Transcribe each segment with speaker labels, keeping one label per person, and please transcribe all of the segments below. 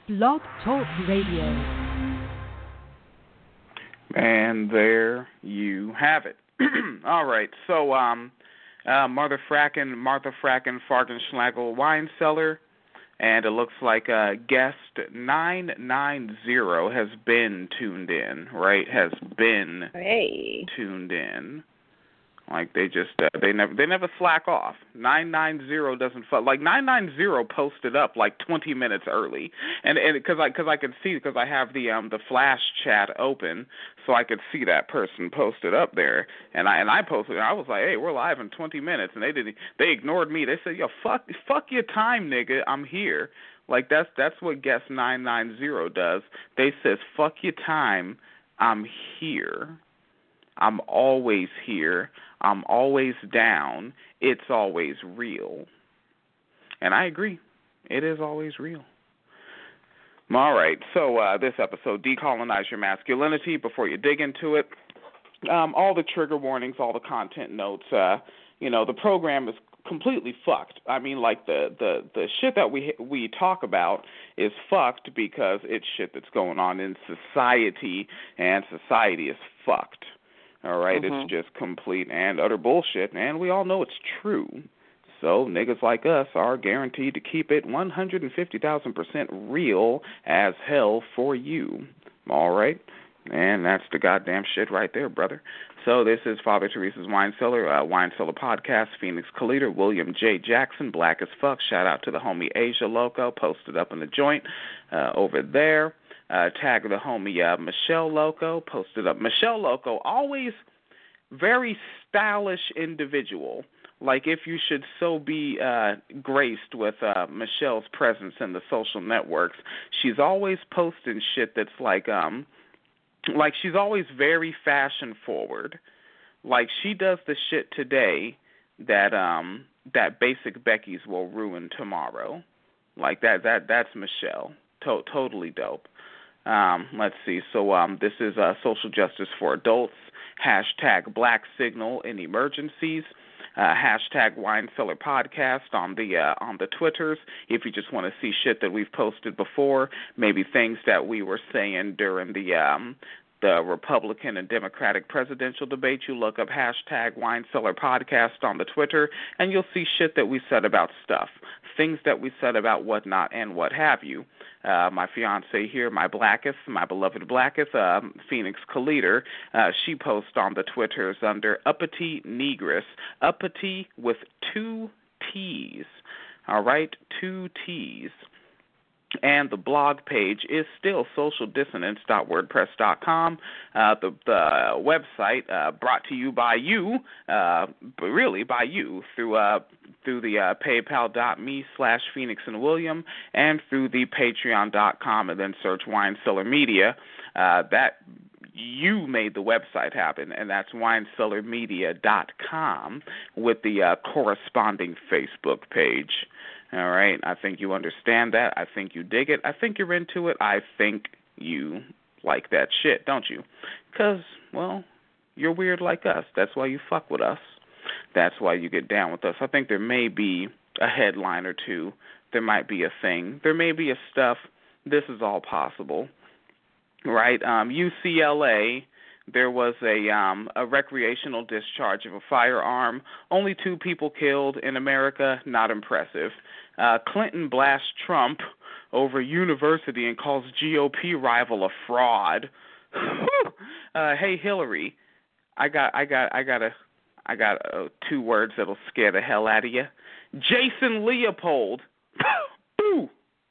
Speaker 1: Blog Talk Radio.
Speaker 2: And there you have it. All right, so Martha Fracken, Fargenschlagel, Wine Cellar, and it looks like guest 990 has been tuned in, right? Has been tuned in. Like they just they never slack off. 990 doesn't like 990 posted up like 20 minutes early, and because I could see, because I have the flash chat open, so I could see that person posted up there, and I posted, and I was like, hey, we're live in 20 minutes, and they ignored me. They said, yo, fuck your time, nigga, I'm here. Like that's what guest 990 does. They says, fuck your time, I'm here. I'm always here. I'm always down. It's always real. And I agree. It is always real. All right. So this episode, Decolonize Your Masculinity. Before you dig into it, all the trigger warnings, all the content notes, the program is completely fucked. I mean, like the shit that we talk about is fucked because it's shit that's going on in society, and society is fucked. All right, It's just complete and utter bullshit, and we all know it's true. So niggas like us are guaranteed to keep it 150,000% real as hell for you. All right? And that's the goddamn shit right there, brother. So this is Father Teresa's Wine Cellar, Wine Cellar Podcast, Phoenix Calida, William J. Jackson, Black as Fuck. Shout out to the homie Asia Loco, posted up in the joint over there. Tag the homie Michelle Loco, posted up. Michelle Loco, always very stylish individual. Like, if you should so be graced with Michelle's presence in the social networks, she's always posting shit that's like she's always very fashion forward. Like, she does the shit today that Basic Becky's will ruin tomorrow. Like that's Michelle. Totally dope. Let's see. So this is Social Justice for Adults. Hashtag Black Signal in Emergencies. Hashtag Wine Cellar Podcast on the Twitters. If you just want to see shit that we've posted before, maybe things that we were saying during the Republican and Democratic presidential debate, you look up hashtag Wine Cellar Podcast on the Twitter, and you'll see shit that we said about stuff, things that we said about whatnot and what have you. My fiance here, my beloved Blacketh, Phoenix Calida, she posts on the Twitters under Uppity Negress, Uppity with 2 T's, all right, 2 T's. And the blog page is still socialdissonance.wordpress.com. The website brought to you by you, but really by you, through the paypal.me/Phoenix and William, and through the patreon.com, and then search Wine Cellar Media. That you made the website happen, and that's winecellarmedia.com with the corresponding Facebook page. All right, I think you understand that. I think you dig it. I think you're into it. I think you like that shit, don't you? Because, well, you're weird like us. That's why you fuck with us. That's why you get down with us. I think there may be a headline or two. There might be a thing. There may be a stuff. This is all possible. Right? UCLA, there was a recreational discharge of a firearm. Only 2 people killed in America. Not impressive. Clinton blasts Trump over university and calls GOP rival a fraud. Hey Hillary, I got 2 words that'll scare the hell out of you. Jason Leopold. Boo.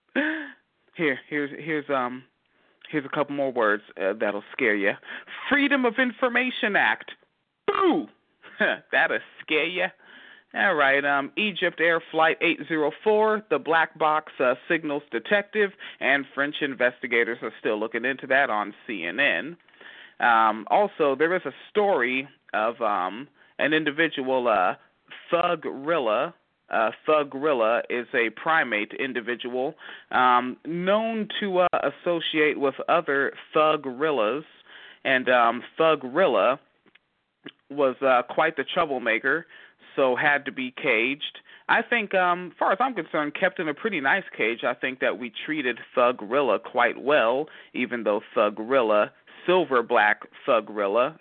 Speaker 2: Here's a couple more words that'll scare you. Freedom of Information Act. Boo. That'll scare you. All right, Egypt Air Flight 804, the black box signals detective, and French investigators are still looking into that on CNN. Also, there is a story of an individual, Thuggrilla. Thuggrilla is a primate individual known to associate with other Thugrillas, and Thuggrilla was quite the troublemaker, so had to be caged. I think, as far as I'm concerned, kept in a pretty nice cage. I think that we treated Thuggerilla quite well, even though Thuggerilla, silver black Thuggerilla,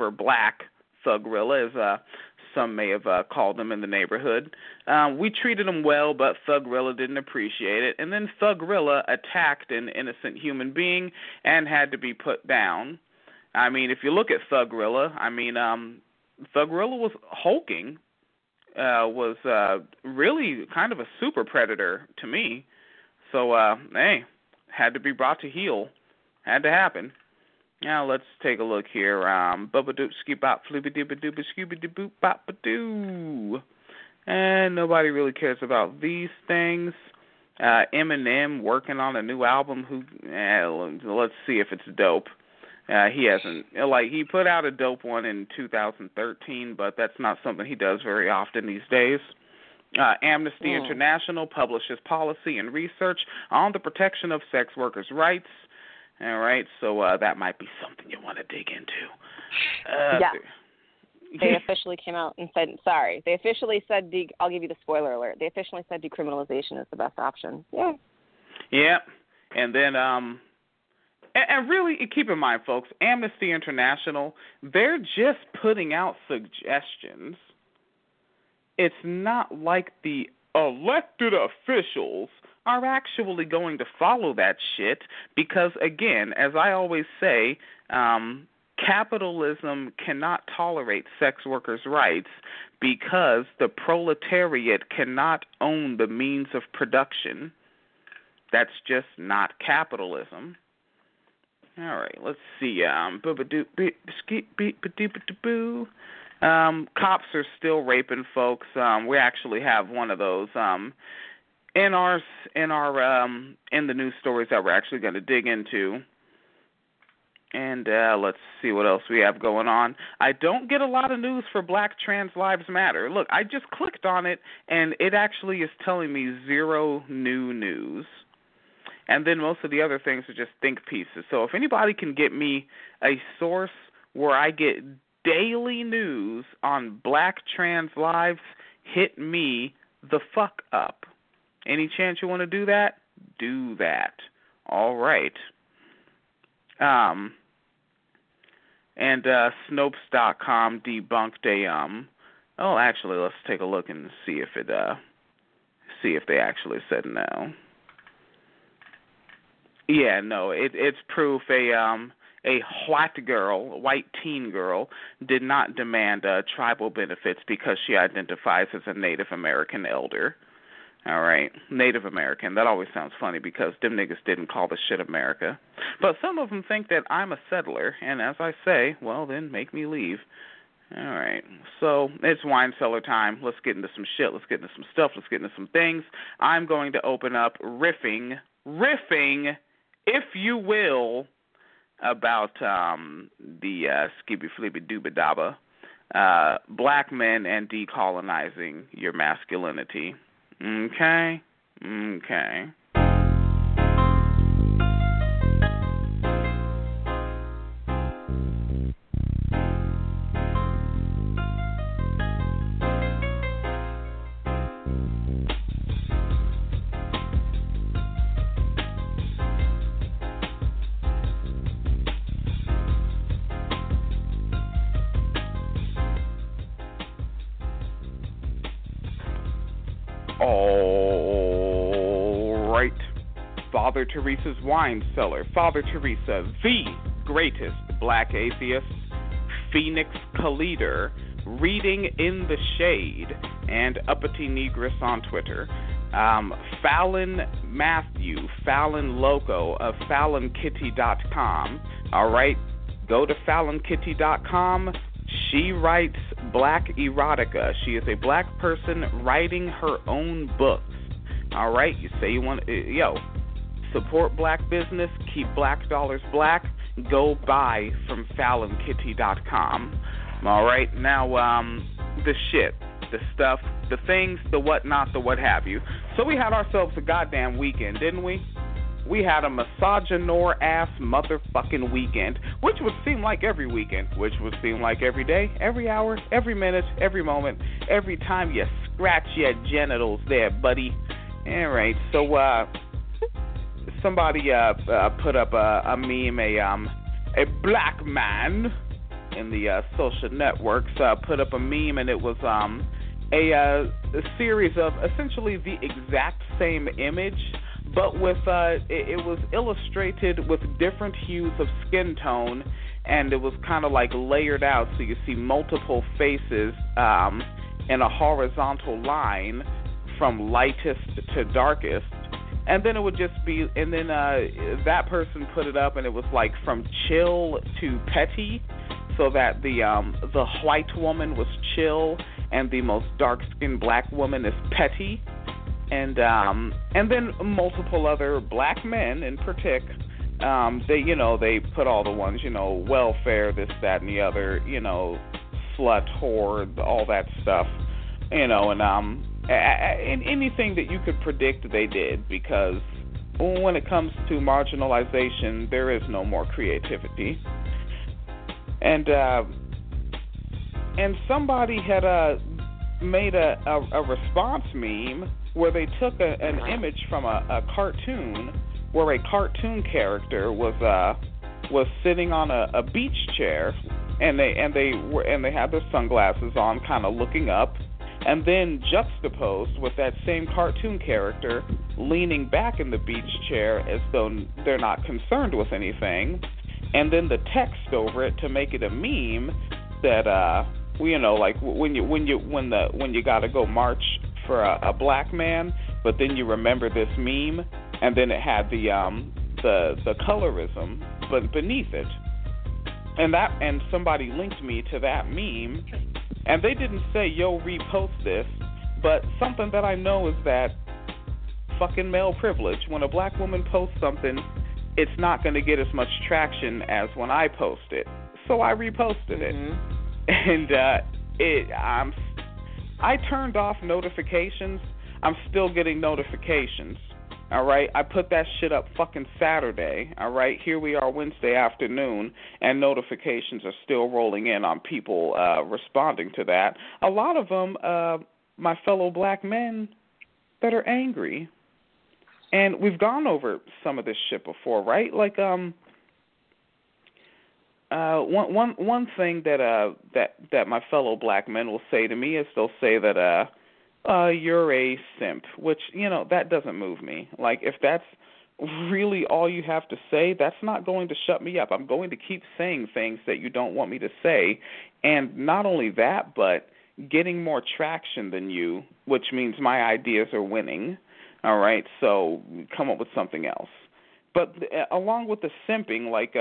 Speaker 2: as some may have called him in the neighborhood. We treated him well, but Thuggerilla didn't appreciate it. And then Thuggerilla attacked an innocent human being and had to be put down. I mean, if you look at Thuggerilla, Thuggerilla was hulking, was really kind of a super predator to me. So, had to be brought to heel. Had to happen. Now let's take a look here. Bubba-doop, skip-bop, flibba-dibba-dooba, skooba-dee-boop, bop-a-doo. And nobody really cares about these things. Eminem working on a new album. Let's see if it's dope. He hasn't, he put out a dope one in 2013, but that's not something he does very often these days. Amnesty International publishes policy and research on the protection of sex workers' rights. All right, so that might be something you want to dig into.
Speaker 3: They officially came out and said, they officially said, I'll give you the spoiler alert, they officially said decriminalization is the best option. Yeah. Yeah,
Speaker 2: and then, and really, keep in mind, folks, Amnesty International, they're just putting out suggestions. It's not like the elected officials are actually going to follow that shit because, again, as I always say, capitalism cannot tolerate sex workers' rights because the proletariat cannot own the means of production. That's just not capitalism. All right, let's see. Cops are still raping folks. We actually have one of those in the news stories that we're actually going to dig into. And let's see what else we have going on. I don't get a lot of news for Black Trans Lives Matter. Look, I just clicked on it, and it actually is telling me zero new news. And then most of the other things are just think pieces. So if anybody can get me a source where I get daily news on Black Trans Lives, hit me the fuck up. Any chance you want to do that? Do that. All right. And Snopes.com debunked actually, let's take a look and see if they actually said no. Yeah, no, it's proof a white teen girl, did not demand tribal benefits because she identifies as a Native American elder. All right, Native American. That always sounds funny because them niggas didn't call this shit America. But some of them think that I'm a settler, and as I say, well, then make me leave. All right, so it's wine cellar time. Let's get into some shit. Let's get into some stuff. Let's get into some things. I'm going to open up riffing, if you will, about the skibby flibby dooba daba, black men and decolonizing your masculinity. Okay. All right. Father Teresa's wine cellar. Father Teresa, the greatest black atheist. Phoenix Khaleder, Reading in the Shade, and Uppity Negress on Twitter. Fallon Matthew, Fallon Loco of FallonKitty.com. All right. Go to FallonKitty.com. She writes black erotica. She is a black person writing her own books. All right, you say you want support black business, keep black dollars black. Go buy from FallonKitty.com. All right, now the shit, the stuff, the things, the whatnot, the what have you. So we had ourselves a goddamn weekend, didn't we? We had a misogynoir-ass motherfucking weekend, which would seem like every weekend, which would seem like every day, every hour, every minute, every moment, every time you scratch your genitals there, buddy. All right, so somebody put up a meme, a black man in the social networks put up a meme, and it was a series of essentially the exact same image, but with it was illustrated with different hues of skin tone, and it was kind of like layered out, so you see multiple faces in a horizontal line from lightest to darkest. And then it would just be, and then that person put it up, and it was like from chill to petty, so that the white woman was chill, and the most dark-skinned black woman is petty, and then multiple other black men in particular. They put all the ones, welfare, this, that, and the other, slut, whore, all that stuff, and anything that you could predict they did, because when it comes to marginalization, there is no more creativity. And somebody had made a response meme where they took an image from a cartoon where a cartoon character was sitting on a beach chair, and they had their sunglasses on, kind of looking up. And then juxtaposed with that same cartoon character leaning back in the beach chair as though they're not concerned with anything, and then the text over it to make it a meme that like when you gotta go march for a black man, but then you remember this meme, and then it had the colorism but beneath it, and somebody linked me to that meme. And they didn't say, yo, repost this, but something that I know is that fucking male privilege. When a black woman posts something, it's not going to get as much traction as when I post it. So I reposted it. And I turned off notifications. I'm still getting notifications. All right, I put that shit up fucking Saturday. All right, here we are Wednesday afternoon, and notifications are still rolling in on people responding to that. A lot of them, my fellow black men that are angry. And we've gone over some of this shit before, right? Like one thing that my fellow black men will say to me is they'll say that you're a simp, which, that doesn't move me. Like, if that's really all you have to say, that's not going to shut me up. I'm going to keep saying things that you don't want me to say. And not only that, but getting more traction than you, which means my ideas are winning. All right, so come up with something else. But along with the simping, like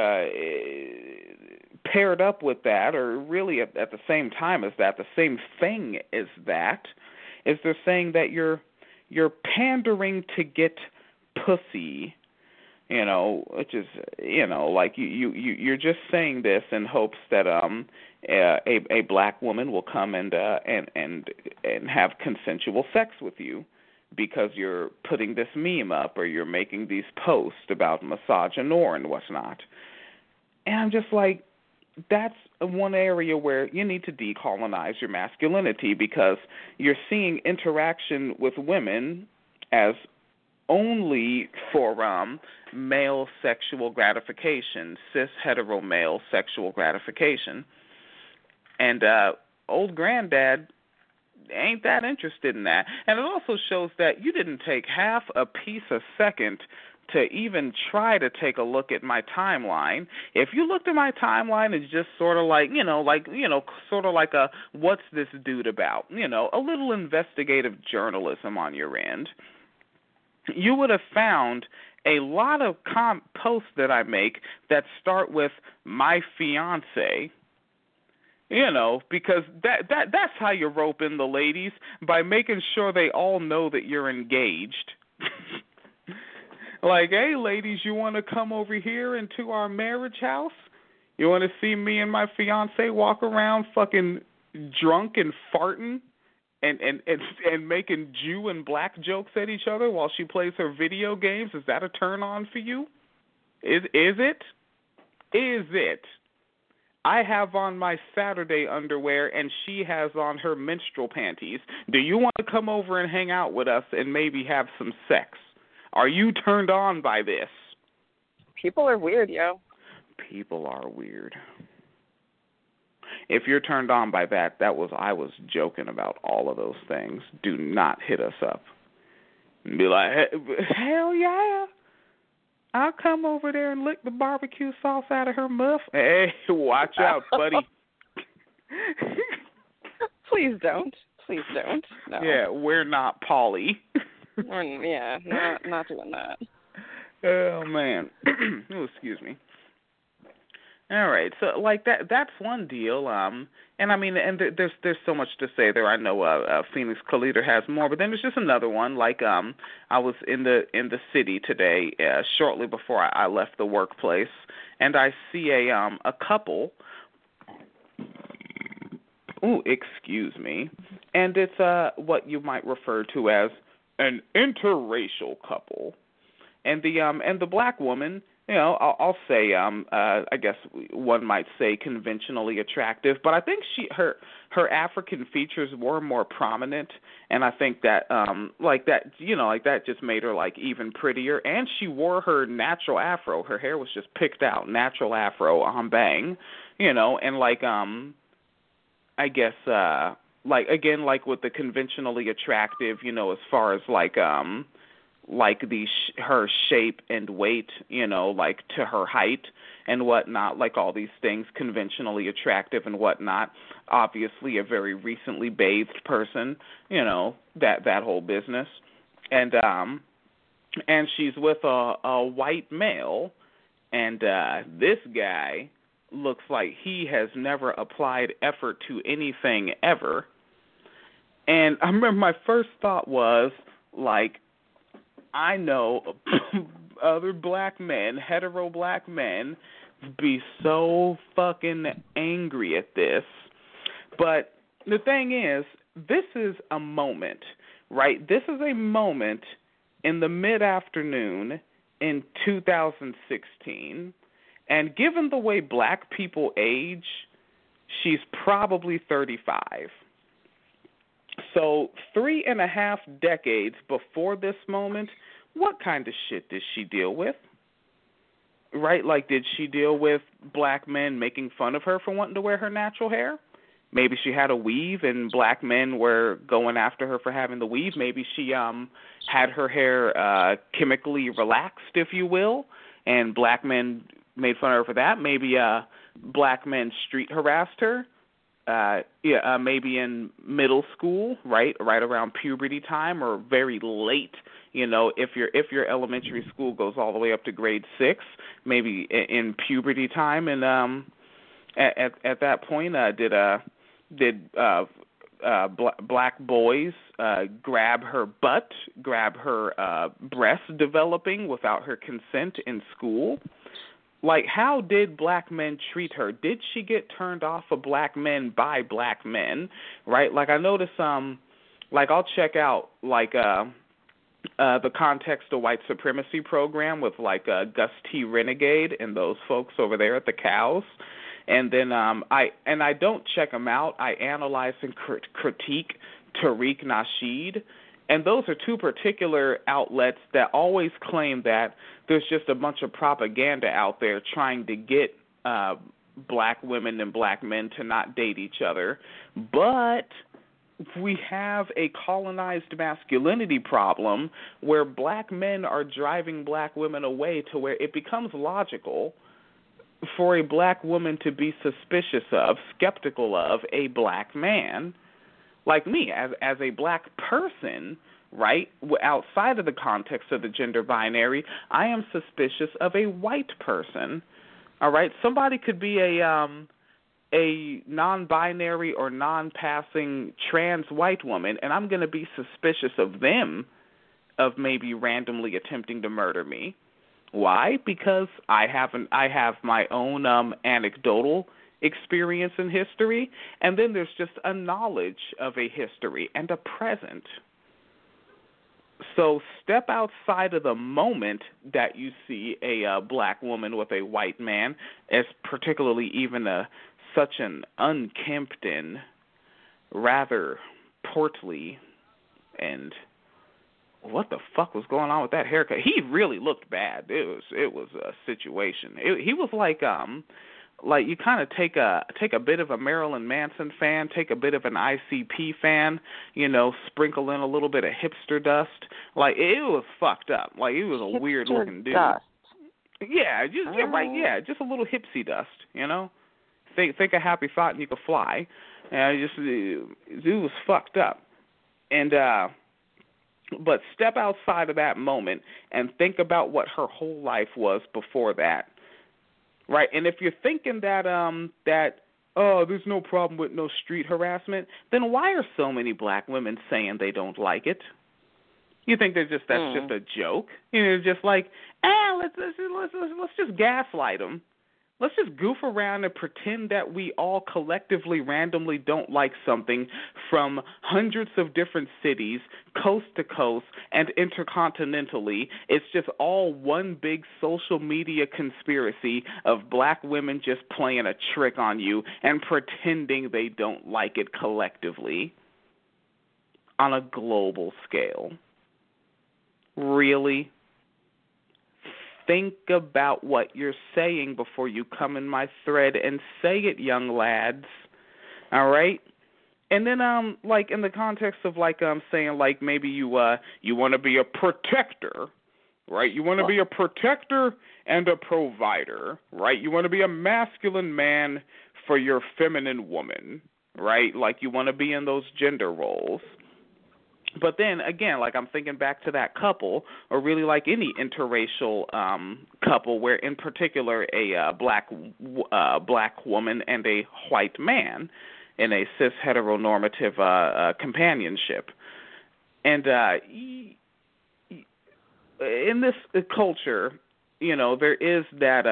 Speaker 2: paired up with that, or really at the same time as that, the same thing as that, is they're saying that you're pandering to get pussy, which is, like you're just saying this in hopes that a black woman will come and have consensual sex with you because you're putting this meme up or you're making these posts about misogynoir and whatnot. And I'm just like, that's one area where you need to decolonize your masculinity, because you're seeing interaction with women as only for male sexual gratification, cis hetero male sexual gratification. And old granddad ain't that interested in that. And it also shows that you didn't take half a piece a second to even try to take a look at my timeline. If you looked at my timeline, it's just sort of like, sort of like a what's this dude about? A little investigative journalism on your end. You would have found a lot of posts that I make that start with my fiance. Because that's how you rope in the ladies, by making sure they all know that you're engaged. Like, hey, ladies, you want to come over here into our marriage house? You want to see me and my fiance walk around fucking drunk and farting and making Jew and black jokes at each other while she plays her video games? Is that a turn on for you? Is it? Is it? I have on my Saturday underwear, and she has on her menstrual panties. Do you want to come over and hang out with us and maybe have some sex? Are you turned on by this?
Speaker 3: People are weird, yo.
Speaker 2: People are weird. If you're turned on by that, I was joking about all of those things. Do not hit us up. And be like, hell yeah. I'll come over there and lick the barbecue sauce out of her muff. Hey, watch out, buddy.
Speaker 3: Please don't. Please don't. No.
Speaker 2: Yeah, we're not Polly.
Speaker 3: Not doing that.
Speaker 2: Oh, man. Oh, excuse me. All right, so like that's one deal. And I mean, and there's so much to say there. I know Phoenix Calida has more, but then there's just another one. Like I was in the city today, shortly before I left the workplace, and I see a couple. Ooh, excuse me, and it's what you might refer to as an interracial couple, and the black woman. You know, I'll say, I guess one might say conventionally attractive, but I think her African features were more prominent, and I think that, that just made her like even prettier. And she wore her natural afro. Her hair was just picked out, natural afro, bang, and like, I guess, like again, like with the conventionally attractive, as far as like her shape and weight, like to her height and whatnot, like all these things conventionally attractive and whatnot. Obviously, a very recently bathed person, that whole business, and she's with a white male, and this guy looks like he has never applied effort to anything ever. And I remember my first thought was like, I know other black men, hetero black men, be so fucking angry at this. But the thing is, this is a moment, right? This is a moment in the mid-afternoon in 2016. And given the way black people age, she's probably 35. So 3.5 decades before this moment, what kind of shit did she deal with? Right? Like, did she deal with black men making fun of her for wanting to wear her natural hair? Maybe she had a weave and black men were going after her for having the weave. Maybe she had her hair chemically relaxed, if you will, and black men made fun of her for that. Maybe black men street harassed her. Maybe in middle school, right around puberty time, or very late. If your elementary school goes all the way up to grade 6, maybe in puberty time, and at that point, did black boys grab her butt, grab her breast developing without her consent in school? Like, how did black men treat her? Did she get turned off of black men by black men, right? Like, I notice, like, I'll check out, like, the Context of White Supremacy program with, like, Gus T. Renegade and those folks over there at the Cows. And then I don't check them out. I analyze and critique Tariq Nasheed. And those are two particular outlets that always claim that there's just a bunch of propaganda out there trying to get black women and black men to not date each other. But we have a colonized masculinity problem where black men are driving black women away to where it becomes logical for a black woman to be suspicious of, skeptical of a black man. Like me, as a black person, right, outside of the context of the gender binary, I am suspicious of a white person, all right? Somebody could be a non-binary or non-passing trans white woman, and I'm going to be suspicious of them of maybe randomly attempting to murder me. Why? Because I have my own anecdotal experience in history, and then there's just a knowledge of a history and a present. So step outside of the moment that you see a black woman with a white man, as particularly even such an unkempt and rather portly, and what the fuck was going on with that haircut? He really looked bad. It was a situation. He was like you kind of take a bit of a Marilyn Manson fan, take a bit of an ICP fan, sprinkle in a little bit of hipster dust. Like, it was fucked up. Like, he was a weird looking dude.
Speaker 3: Dust.
Speaker 2: Yeah, just a little hipsy dust. Think a happy thought and you could fly. It was fucked up. And but step outside of that moment and think about what her whole life was before that. Right, and if you're thinking that there's no problem with no street harassment, then why are so many black women saying they don't like it? You think that's just a joke? Just like, let's just gaslight them. Let's just goof around and pretend that we all collectively, randomly don't like something from hundreds of different cities, coast to coast, and intercontinentally. It's just all one big social media conspiracy of black women just playing a trick on you and pretending they don't like it collectively on a global scale. Really? Think about what you're saying before you come in my thread and say it, young lads. All right? And then, like, in the context of, like, saying, like, maybe you want to be a protector, right? You want to be a protector and a provider, right? You want to be a masculine man for your feminine woman, right? Like, you want to be in those gender roles. But then, again, like I'm thinking back to that couple, or really like any interracial couple where, in particular, a black woman and a white man in a cis heteronormative companionship. And in this culture, there is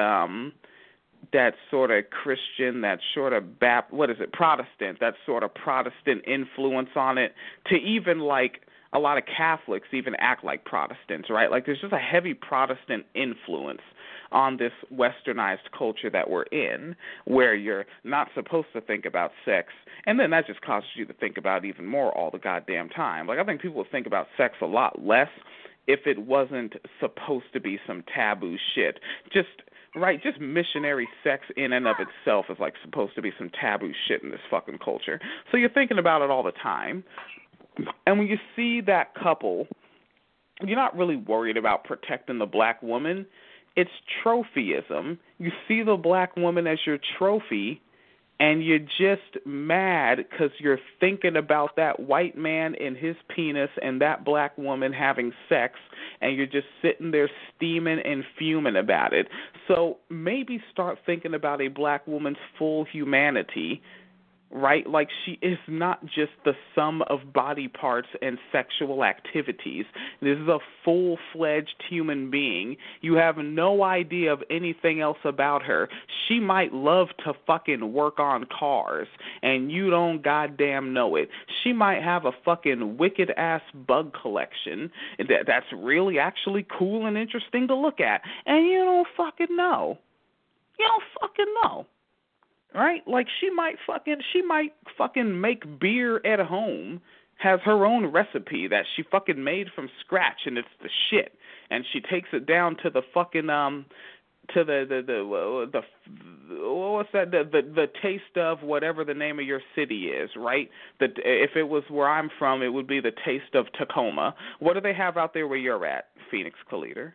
Speaker 2: that sort of Christian, that sort of Protestant, that sort of Protestant influence on it, to even like a lot of Catholics even act like Protestants, right? Like there's just a heavy Protestant influence on this westernized culture that we're in, where you're not supposed to think about sex, and then that just causes you to think about it even more all the goddamn time. Like I think people would think about sex a lot less if it wasn't supposed to be some taboo shit. Just missionary sex in and of itself is like supposed to be some taboo shit in this fucking culture. So you're thinking about it all the time. And when you see that couple, you're not really worried about protecting the black woman. It's trophyism. You see the black woman as your trophy, and you're just mad because you're thinking about that white man and his penis and that black woman having sex, and you're just sitting there steaming and fuming about it. So maybe start thinking about a black woman's full humanity, right? Like she is not just the sum of body parts and sexual activities. This is a full-fledged human being. You have no idea of anything else about her. She might love to fucking work on cars, and you don't goddamn know it. She might have a fucking wicked-ass bug collection that's really actually cool and interesting to look at, and you don't fucking know. You don't fucking know. Right? Like she might fucking make beer at home, has her own recipe that she fucking made from scratch, and it's the shit. And she takes it down to the fucking to the what's that, the taste of whatever the name of your city is, right? If it was where I'm from, it would be the taste of Tacoma. What do they have out there where you're at, Phoenix Calida?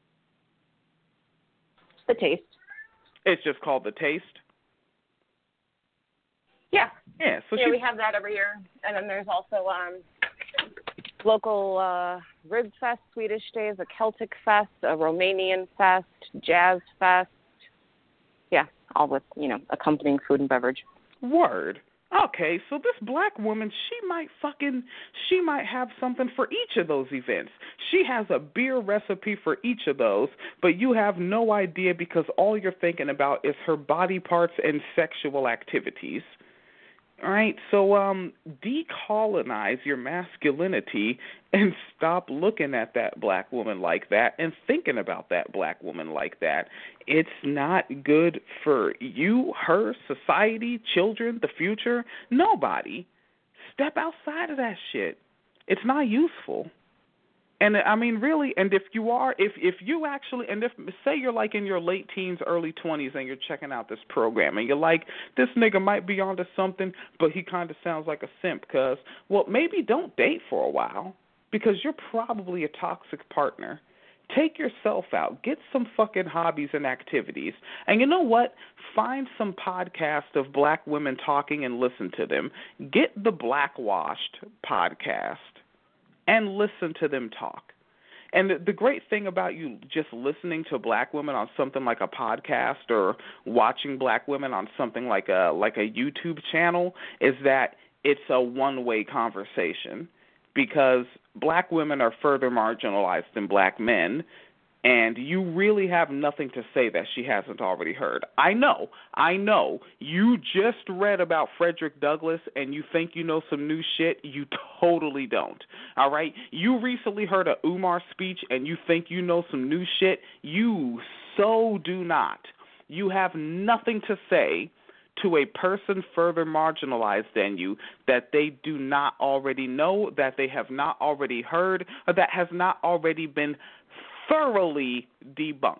Speaker 3: The Taste.
Speaker 2: It's just called the Taste.
Speaker 3: Yeah.
Speaker 2: Yeah. So
Speaker 3: we have that every year, and then there's also local Rib Fest, Swedish Days, a Celtic Fest, a Romanian Fest, Jazz Fest. Yeah, all with accompanying food and beverage.
Speaker 2: Word. Okay, so this black woman, she might have something for each of those events. She has a beer recipe for each of those, but you have no idea because all you're thinking about is her body parts and sexual activities. All right, so decolonize your masculinity and stop looking at that black woman like that and thinking about that black woman like that. It's not good for you, her, society, children, the future, nobody. Step outside of that shit. It's not useful. And I mean, really, and if you are, if you actually, and if, say you're like in your late teens, early 20s, and you're checking out this program, and you're like, this nigga might be onto something, but he kind of sounds like a simp, well, maybe don't date for a while, because you're probably a toxic partner. Take yourself out. Get some fucking hobbies and activities. And you know what? Find some podcasts of black women talking and listen to them. Get the Blackwashed podcast and listen to them talk. And the great thing about you just listening to black women on something like a podcast or watching black women on something like a YouTube channel is that it's a one-way conversation, because black women are further marginalized than black men, and you really have nothing to say that she hasn't already heard. I know. You just read about Frederick Douglass and you think you know some new shit. You totally don't. All right? You recently heard a Umar speech and you think you know some new shit. You so do not. You have nothing to say to a person further marginalized than you that they do not already know, that they have not already heard, or that has not already been thoroughly debunked.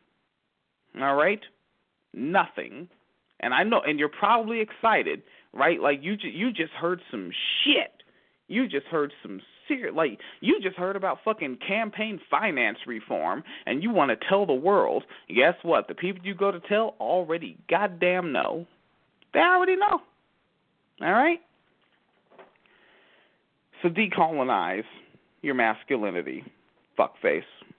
Speaker 2: All right? Nothing. And I know, and you're probably excited, right? Like you just heard some shit. You just heard some serious, like you just heard about fucking campaign finance reform, and you want to tell the world. Guess what? The people you go to tell already goddamn know. They already know. All right? So decolonize your masculinity, fuckface.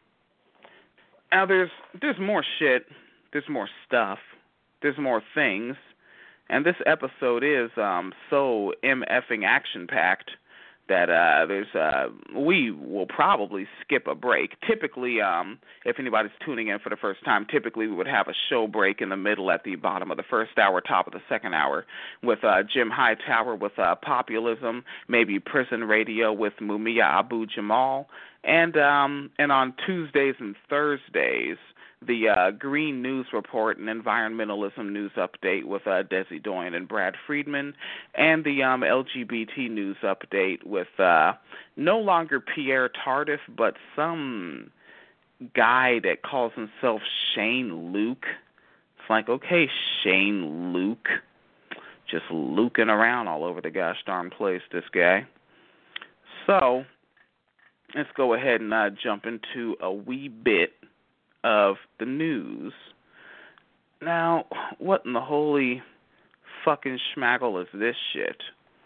Speaker 2: Now there's more shit, there's more stuff, there's more things, and this episode is so MFing action-packed that we will probably skip a break. Typically, if anybody's tuning in for the first time, typically we would have a show break in the middle at the bottom of the first hour, top of the second hour, with Jim Hightower with Populism, maybe Prison Radio with Mumia Abu-Jamal, and on Tuesdays and Thursdays, the Green News Report and Environmentalism News Update with Desi Doyen and Brad Friedman, and the LGBT News Update with no longer Pierre Tardif, but some guy that calls himself Shane Luke. It's like, okay, Shane Luke. Just luking around all over the gosh darn place, this guy. So, let's go ahead and jump into a wee bit of the news. Now, what in the holy fucking schmaggle is this shit?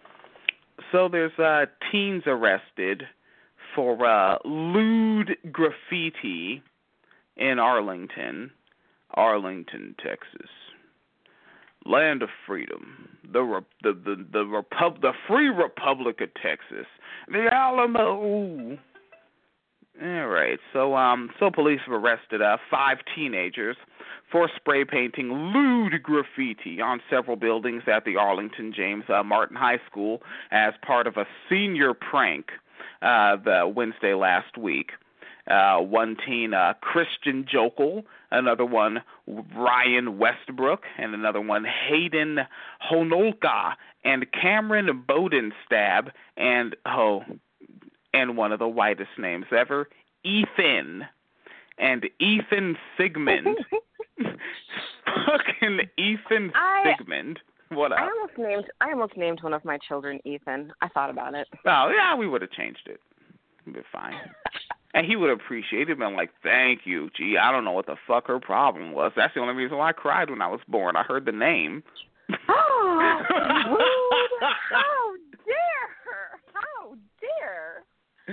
Speaker 2: So there's teens arrested for lewd graffiti in Arlington, Texas. Land of freedom, the free Republic of Texas, the Alamo. All right, so police have arrested 5 teenagers for spray painting lewd graffiti on several buildings at the Arlington James Martin High School as part of a senior prank the Wednesday last week. One teen, Christian Jokel, another one, Ryan Westbrook, and another one, Hayden Honolka, and Cameron Bodenstab, and one of the whitest names ever, Ethan. And Ethan Sigmund. Fucking Ethan Sigmund. What up?
Speaker 3: I almost named one of my children Ethan. I thought about it.
Speaker 2: Oh, yeah, we would have changed it. It'd be fine. And he would appreciate it, been like, thank you. Gee, I don't know what the fuck her problem was. That's the only reason why I cried when I was born. I heard the name.
Speaker 3: Oh, rude. How dare.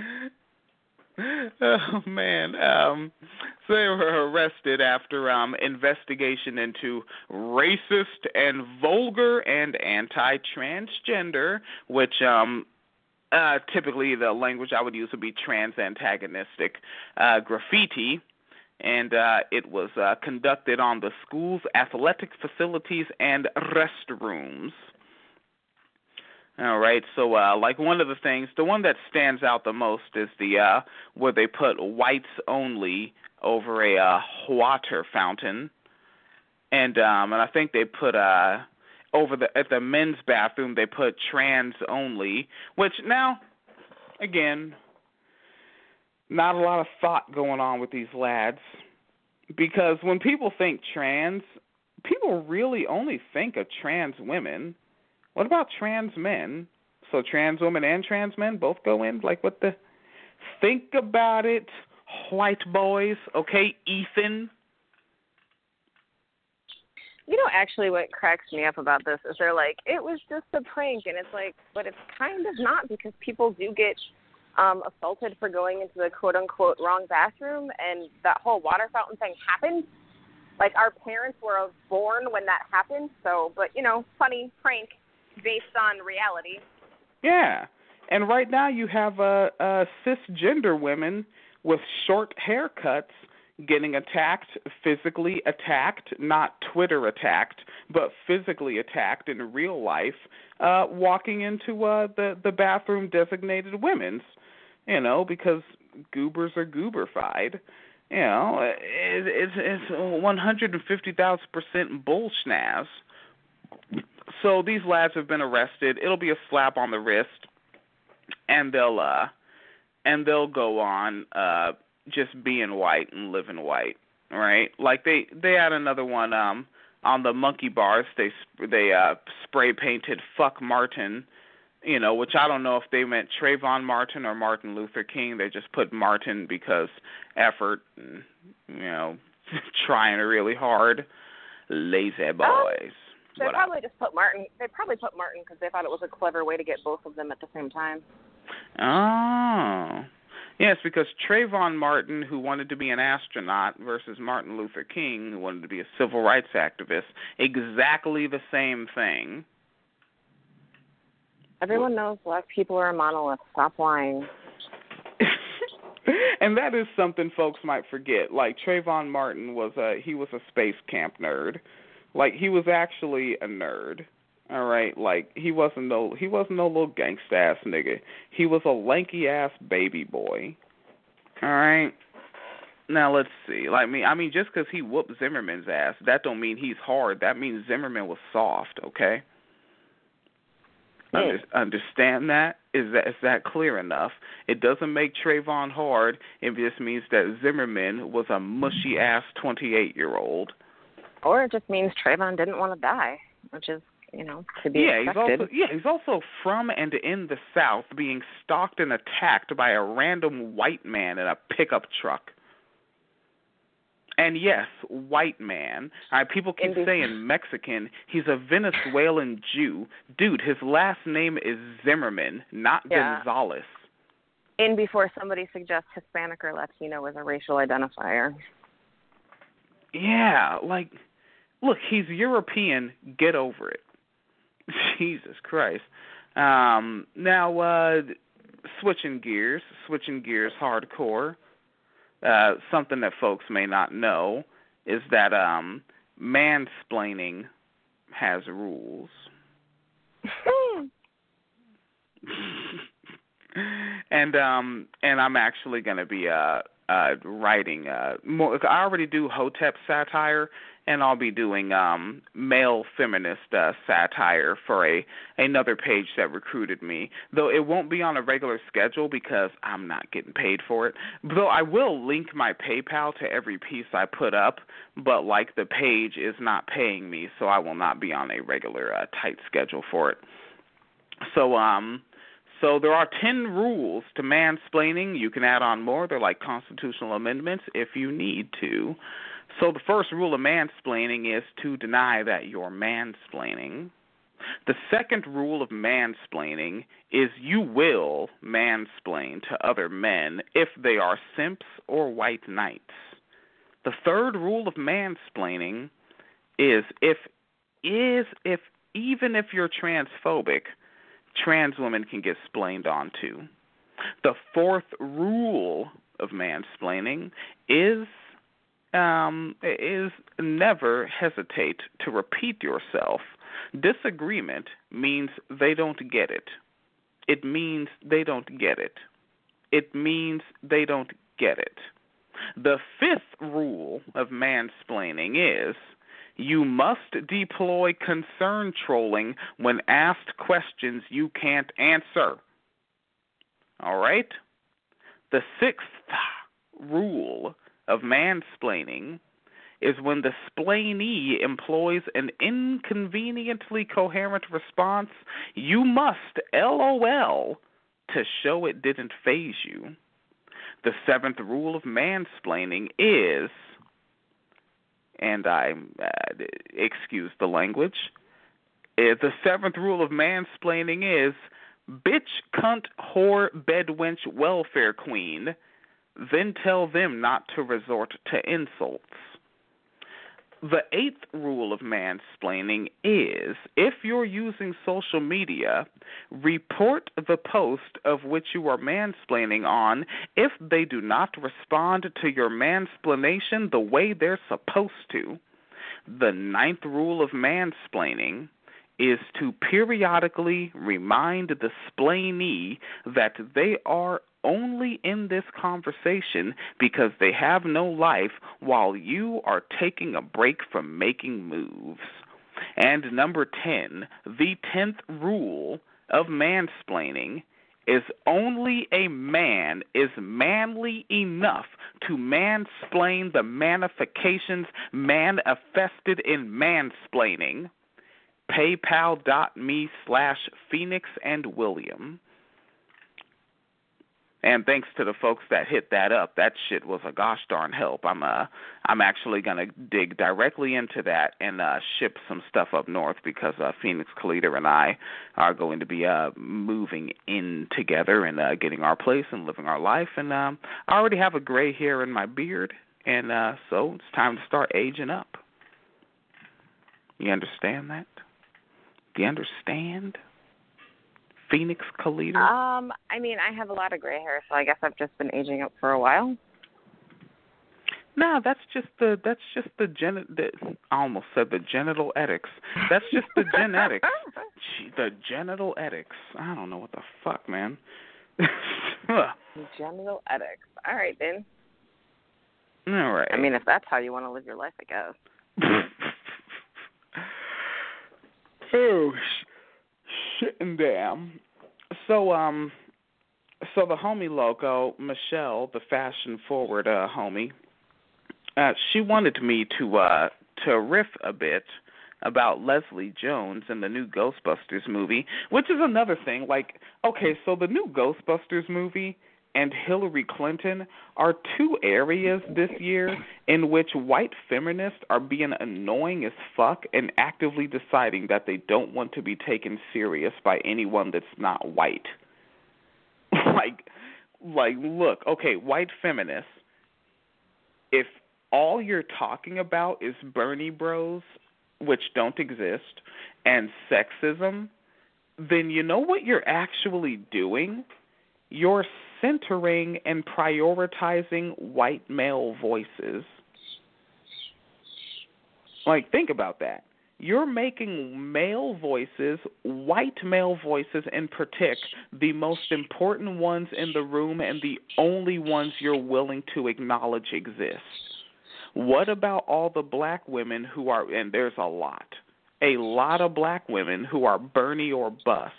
Speaker 2: Oh, man. So they were arrested after investigation into racist and vulgar and anti-transgender, which typically the language I would use would be trans-antagonistic graffiti, and it was conducted on the school's athletic facilities and restrooms. All right, so like one of the things, the one that stands out the most is the where they put whites only over a water fountain, and I think they put over at the men's bathroom they put trans only, which now again, not a lot of thought going on with these lads, because when people think trans, people really only think of trans women. What about trans men? So trans women and trans men both go in? Like what the? Think about it, white boys. Okay, Ethan.
Speaker 3: You know, actually what cracks me up about this is they're like, it was just a prank. And it's like, but it's kind of not, because people do get assaulted for going into the quote-unquote wrong bathroom. And that whole water fountain thing happened. Like, our parents were born when that happened. So, but, you know, funny prank. Based on reality.
Speaker 2: Yeah, and right now you have cisgender women with short haircuts getting attacked, physically attacked, not Twitter attacked, but physically attacked in real life, walking into the bathroom designated women's, you know, because goobers are gooberfied. You know, it's 150,000% bullschnaz. So these lads have been arrested. It'll be a slap on the wrist, and they'll go on just being white and living white, right? Like they had another one on the monkey bars. They spray painted "Fuck Martin," you know, which I don't know if they meant Trayvon Martin or Martin Luther King. They just put Martin because effort, and, you know, trying really hard. Lazy boys.
Speaker 3: They probably just put Martin. They probably put Martin because they thought it was a clever way to get both of them at the same time.
Speaker 2: Oh. Yes, because Trayvon Martin, who wanted to be an astronaut, versus Martin Luther King, who wanted to be a civil rights activist, exactly the same thing.
Speaker 3: Everyone knows black people are a monolith. Stop lying.
Speaker 2: And that is something folks might forget. Like, Trayvon Martin was a space camp nerd. Like, he was actually a nerd. All right, like he wasn't no little gangsta ass nigga. He was a lanky ass baby boy. All right. Now let's see. Like me, I mean, just because he whooped Zimmerman's ass, that don't mean he's hard. That means Zimmerman was soft. Okay. Understand that? Is that clear enough? It doesn't make Trayvon hard. It just means that Zimmerman was a mushy ass 28-year-old.
Speaker 3: Or it just means Trayvon didn't want to die, which is, you know, to be expected.
Speaker 2: He's also from and in the South, being stalked and attacked by a random white man in a pickup truck. And yes, white man. People keep saying Mexican. He's a Venezuelan Jew. Dude, his last name is Zimmerman, not Gonzalez.
Speaker 3: And before somebody suggests Hispanic or Latino as a racial identifier.
Speaker 2: Yeah, like, look, he's European. Get over it. Jesus Christ. Now, switching gears hardcore. Something that folks may not know is that mansplaining has rules. And I'm actually going to be writing more. I already do Hotep satire, and I'll be doing male feminist satire for another page that recruited me. Though it won't be on a regular schedule because I'm not getting paid for it. Though I will link my PayPal to every piece I put up, but like the page is not paying me, so I will not be on a regular tight schedule for it. So there are 10 rules to mansplaining. You can add on more. They're like constitutional amendments if you need to. So the first rule of mansplaining is to deny that you're mansplaining. The second rule of mansplaining is you will mansplain to other men if they are simps or white knights. The third rule of mansplaining is even if you're transphobic, trans women can get splained on too. The fourth rule of mansplaining is never hesitate to repeat yourself. Disagreement means they don't get it. It means they don't get it. It means they don't get it. The fifth rule of mansplaining is you must deploy concern trolling when asked questions you can't answer. All right? The sixth rule of mansplaining is when the splainee employs an inconveniently coherent response, you must LOL to show it didn't faze you. The seventh rule of mansplaining is, and I excuse the language, the seventh rule of mansplaining is, bitch, cunt, whore, bedwench, welfare queen, then tell them not to resort to insults. The eighth rule of mansplaining is, if you're using social media, report the post of which you are mansplaining on if they do not respond to your mansplanation the way they're supposed to. The ninth rule of mansplaining is to periodically remind the splainee that they are only in this conversation because they have no life while you are taking a break from making moves. And number 10, the 10th rule of mansplaining is only a man is manly enough to mansplain the manifestations manifested in mansplaining. PayPal.me/PhoenixandWilliam. And thanks to the folks that hit that up, that shit was a gosh darn help. I'm actually gonna dig directly into that and ship some stuff up north because Phoenix Kalita and I are going to be moving in together and getting our place and living our life. And I already have a gray hair in my beard, and so it's time to start aging up. You understand that? Do you understand? Phoenix Kalita?
Speaker 3: I mean, I have a lot of gray hair, so I guess I've just been aging up for a while.
Speaker 2: No, that's just the I almost said the genital ethics. That's just the genetics. The genital ethics. I don't know what the fuck, man.
Speaker 3: Genital ethics. All right, then.
Speaker 2: All right.
Speaker 3: I mean, if that's how you want to live your life, I guess.
Speaker 2: Oh, shit and damn. So the homie loco, Michelle, the fashion-forward homie, she wanted me to riff a bit about Leslie Jones and the new Ghostbusters movie, which is another thing. Like, okay, so the new Ghostbusters movie and Hillary Clinton are two areas this year in which white feminists are being annoying as fuck and actively deciding that they don't want to be taken serious by anyone that's not white. like, look, okay, white feminists, if all you're talking about is Bernie bros, which don't exist, and sexism, then you know what you're actually doing? You're centering and prioritizing white male voices. Like, think about that. You're making male voices, white male voices in particular, the most important ones in the room and the only ones you're willing to acknowledge exist. What about all the black women who are, and there's a lot of black women who are Bernie or bust?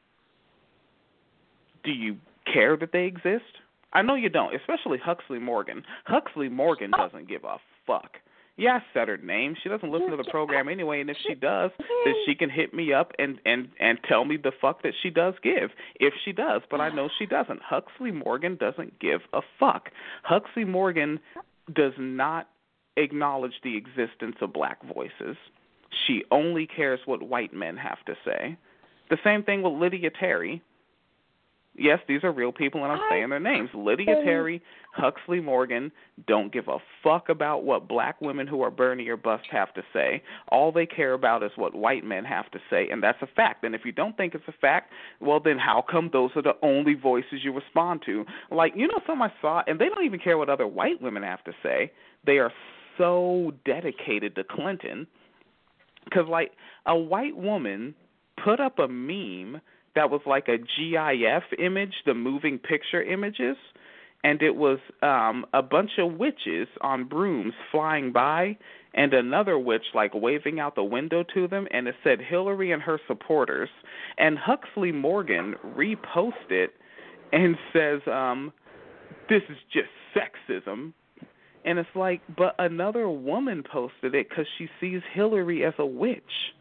Speaker 2: Do you care that they exist? I know you don't, especially Huxley Morgan. Huxley Morgan doesn't give a fuck. Yeah, I said her name. She doesn't listen to the program anyway, and if she does, then she can hit me up and tell me the fuck that she does give, if she does, but I know she doesn't. Huxley Morgan doesn't give a fuck. Huxley Morgan does not acknowledge the existence of black voices. She only cares what white men have to say. The same thing with Lydia Terry. Yes, these are real people, and I'm saying their names. Lydia Terry, Huxley Morgan don't give a fuck about what black women who are Bernie or bust have to say. All they care about is what white men have to say, and that's a fact. And if you don't think it's a fact, well, then how come those are the only voices you respond to? Like, you know, some I saw, and they don't even care what other white women have to say. They are so dedicated to Clinton. because like a white woman put up a meme that was like a GIF image, the moving picture images, and it was a bunch of witches on brooms flying by, and another witch like waving out the window to them, and it said Hillary and her supporters. And Huxley Morgan reposted and says, this is just sexism. And it's like, but another woman posted it because she sees Hillary as a witch.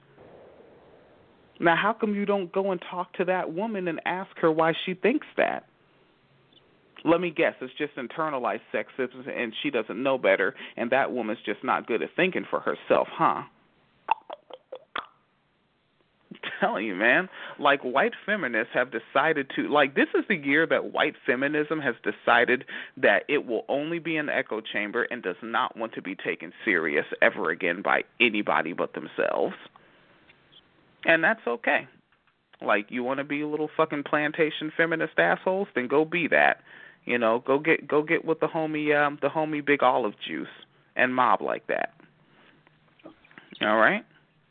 Speaker 2: Now, how come you don't go and talk to that woman and ask her why she thinks that? Let me guess, it's just internalized sexism, and she doesn't know better, and that woman's just not good at thinking for herself, huh? I'm telling you, man, like white feminists have decided to, like this is the year that white feminism has decided that it will only be an echo chamber and does not want to be taken serious ever again by anybody but themselves. And that's okay. Like, you want to be a little fucking plantation feminist assholes, then go be that. You know, go get with the homie Big Olive Juice and mob like that. All right?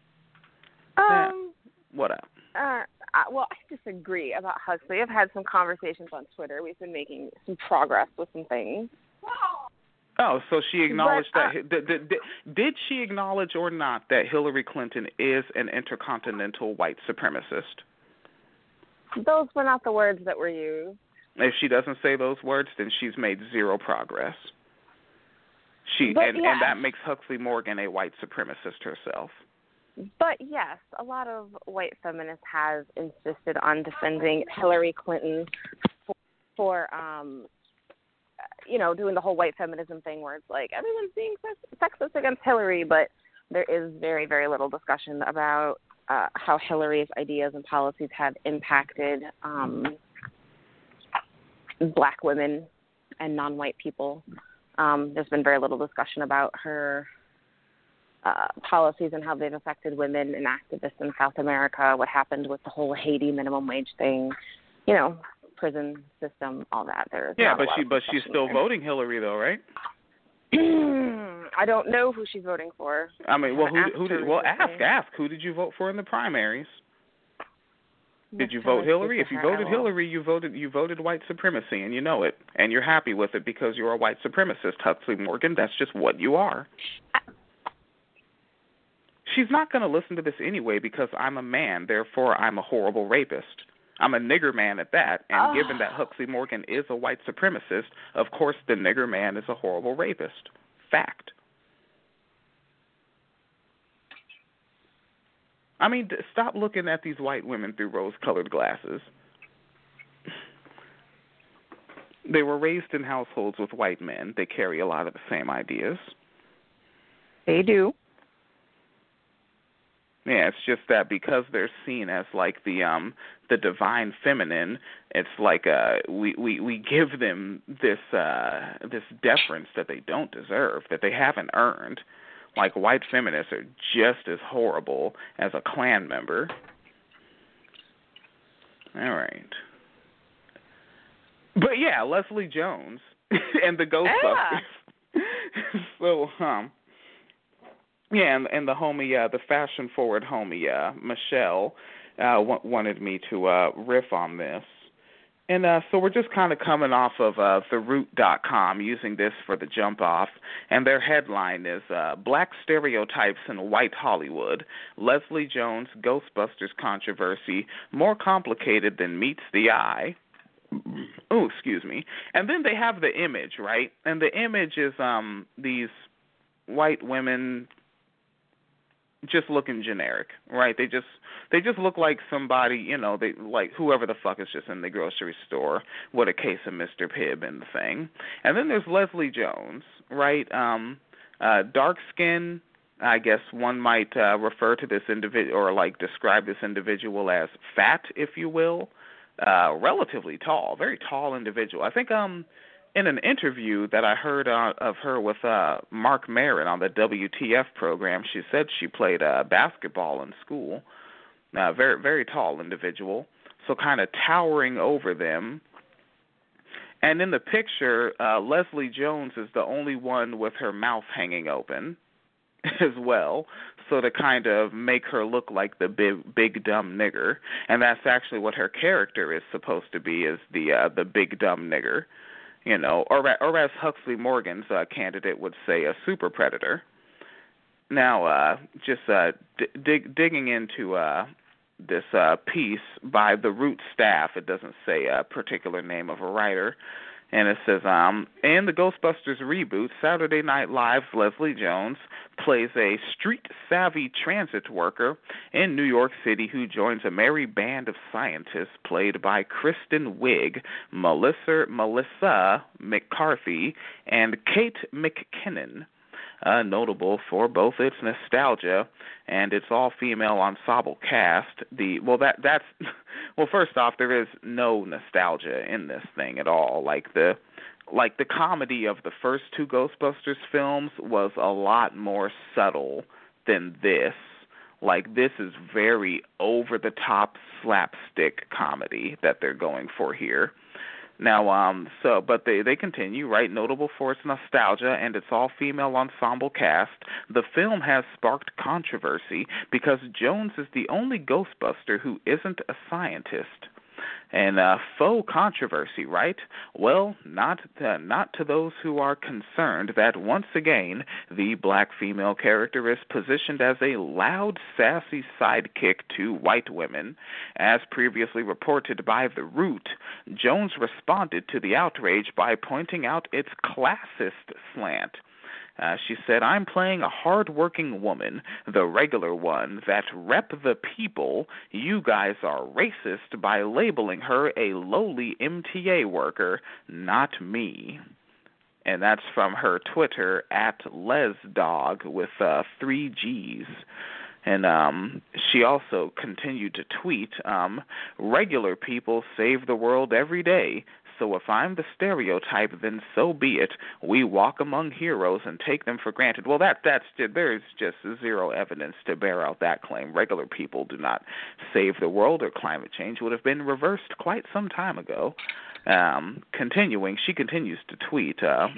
Speaker 2: What up?
Speaker 3: Well, I disagree about Huxley. I've had some conversations on Twitter. We've been making some progress with some things.
Speaker 2: Oh, so she acknowledged that. Did she acknowledge or not that Hillary Clinton is an intercontinental white supremacist?
Speaker 3: Those were not the words that were used.
Speaker 2: If she doesn't say those words, then she's made zero progress. And that makes Huxley Morgan a white supremacist herself.
Speaker 3: But yes, a lot of white feminists have insisted on defending Hillary Clinton for doing the whole white feminism thing where it's like everyone's being sexist against Hillary, but there is very, very little discussion about how Hillary's ideas and policies have impacted black women and non-white people. There's been very little discussion about her policies and how they've affected women and activists in South America, what happened with the whole Haiti minimum wage thing, prison system, all that.
Speaker 2: But she's still voting Hillary though, right?
Speaker 3: I don't know who she's voting for.
Speaker 2: I mean, ask who did you vote for in the primaries? Did you vote Hillary? If you voted Hillary, you voted white supremacy, and you know it, and you're happy with it because you're a white supremacist, Huxley Morgan. That's just what you are. She's not going to listen to this anyway because I'm a man, therefore I'm a horrible rapist. I'm a nigger man at that, and given that Huxley Morgan is a white supremacist, of course the nigger man is a horrible rapist. Fact. I mean, stop looking at these white women through rose-colored glasses. They were raised in households with white men. They carry a lot of the same ideas.
Speaker 3: They do.
Speaker 2: Yeah, it's just that because they're seen as like the divine feminine, it's like we give them this deference that they don't deserve, that they haven't earned. Like white feminists are just as horrible as a Klan member. All right. But yeah, Leslie Jones and the Ghostbusters. So, yeah, and the homie, the fashion-forward homie, Michelle, wanted me to riff on this. And so we're just kind of coming off of TheRoot.com, using this for the jump-off. And their headline is, Black Stereotypes in White Hollywood, Leslie Jones, Ghostbusters Controversy, More Complicated Than Meets the Eye. Oh, excuse me. And then they have the image, right? And the image is these white women just looking generic, right? They just look like somebody, they like whoever the fuck is just in the grocery store with a case of Mr. Pibb and the thing. And then there's Leslie Jones, right? Dark skin. I guess one might refer to this individual or like describe this individual as fat, if you will. Relatively tall, very tall individual. I think in an interview that I heard of her with Mark Maron on the WTF program, she said she played basketball in school. Very, very tall individual, so kind of towering over them. And in the picture, Leslie Jones is the only one with her mouth hanging open, as well, so to kind of make her look like the big dumb nigger, and that's actually what her character is supposed to be, is the big dumb nigger, you know, or as Huxley Morgan's candidate would say, a super predator. Now, just digging into this piece by the Root staff, it doesn't say a particular name of a writer. And it says, in the Ghostbusters reboot, Saturday Night Live's Leslie Jones plays a street-savvy transit worker in New York City who joins a merry band of scientists played by Kristen Wiig, Melissa McCarthy, and Kate McKinnon. Notable for both its nostalgia and its all-female ensemble cast. First off, there is no nostalgia in this thing at all. Like the comedy of the first two Ghostbusters films was a lot more subtle than this. Like, this is very over-the-top slapstick comedy that they're going for here. Now, but they continue, right? Notable for its nostalgia and its all-female ensemble cast, the film has sparked controversy because Jones is the only Ghostbuster who isn't a scientist. And faux controversy, right? Well, not to those who are concerned that once again the black female character is positioned as a loud, sassy sidekick to white women. As previously reported by The Root, Jones responded to the outrage by pointing out its classist slant. She said, I'm playing a hard-working woman, the regular one that rep the people. You guys are racist by labeling her a lowly MTA worker, not me. And that's from her Twitter, @LesDog, with 3 Gs. And she also continued to tweet, regular people save the world every day. So if I'm the stereotype, then so be it. We walk among heroes and take them for granted. Well, there's just zero evidence to bear out that claim. Regular people do not save the world, or climate change would have been reversed quite some time ago. Continuing, she continues to tweet.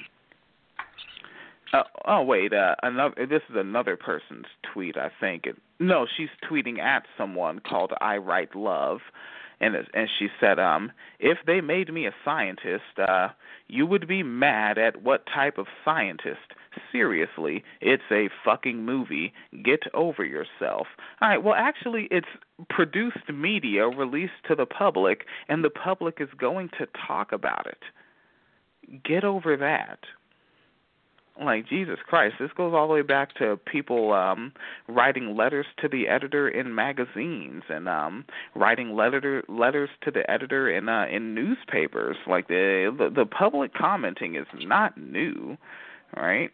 Speaker 2: This is another person's tweet, I think. No, she's tweeting at someone called I Write Love. And she said, if they made me a scientist, you would be mad at what type of scientist. Seriously, it's a fucking movie. Get over yourself. All right, well, actually, it's produced media released to the public, and the public is going to talk about it. Get over that. Like, Jesus Christ, this goes all the way back to people writing letters to the editor in magazines and writing letters to the editor in newspapers. Like, the public commenting is not new, right?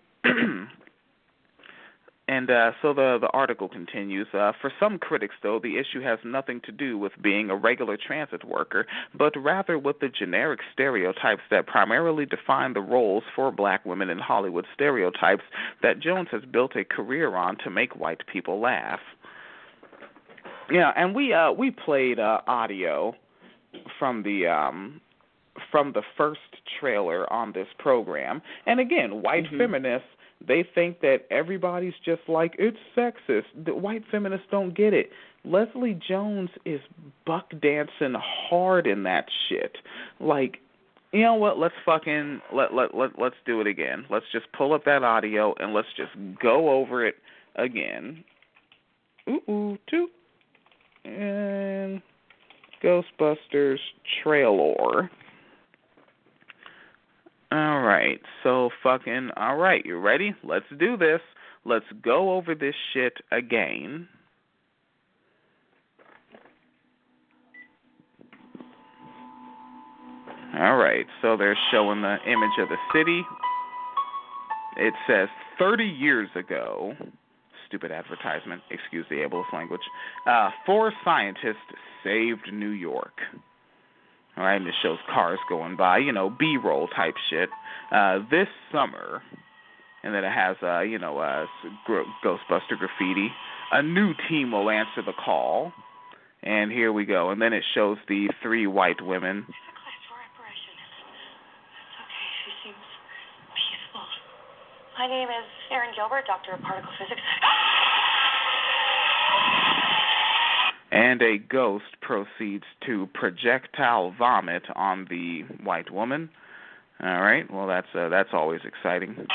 Speaker 2: And so the article continues. For some critics, though, the issue has nothing to do with being a regular transit worker, but rather with the generic stereotypes that primarily define the roles for black women in Hollywood, stereotypes that Jones has built a career on to make white people laugh. Yeah, and we played audio from the first trailer on this program, and again, white feminists. They think that everybody's just like, it's sexist. The white feminists don't get it. Leslie Jones is buck dancing hard in that shit. Like, you know what? Let's let's do it again. Let's just pull up that audio and let's just go over it again. Toot. And Ghostbusters trailer. All right, so all right, you ready? Let's do this. Let's go over this shit again. All right, so they're showing the image of the city. It says 30 years ago, stupid advertisement, excuse the ableist language, 4 scientists saved New York. All right, and it shows cars going by, B-roll type shit. This summer, and then it has, Ghostbuster graffiti. A new team will answer the call, and here we go. And then it shows the 3 white women.
Speaker 4: It's okay, she seems peaceful. My name is Erin Gilbert, Doctor of Particle Physics.
Speaker 2: And a ghost proceeds to projectile vomit on the white woman. All right. Well, that's always exciting.
Speaker 4: That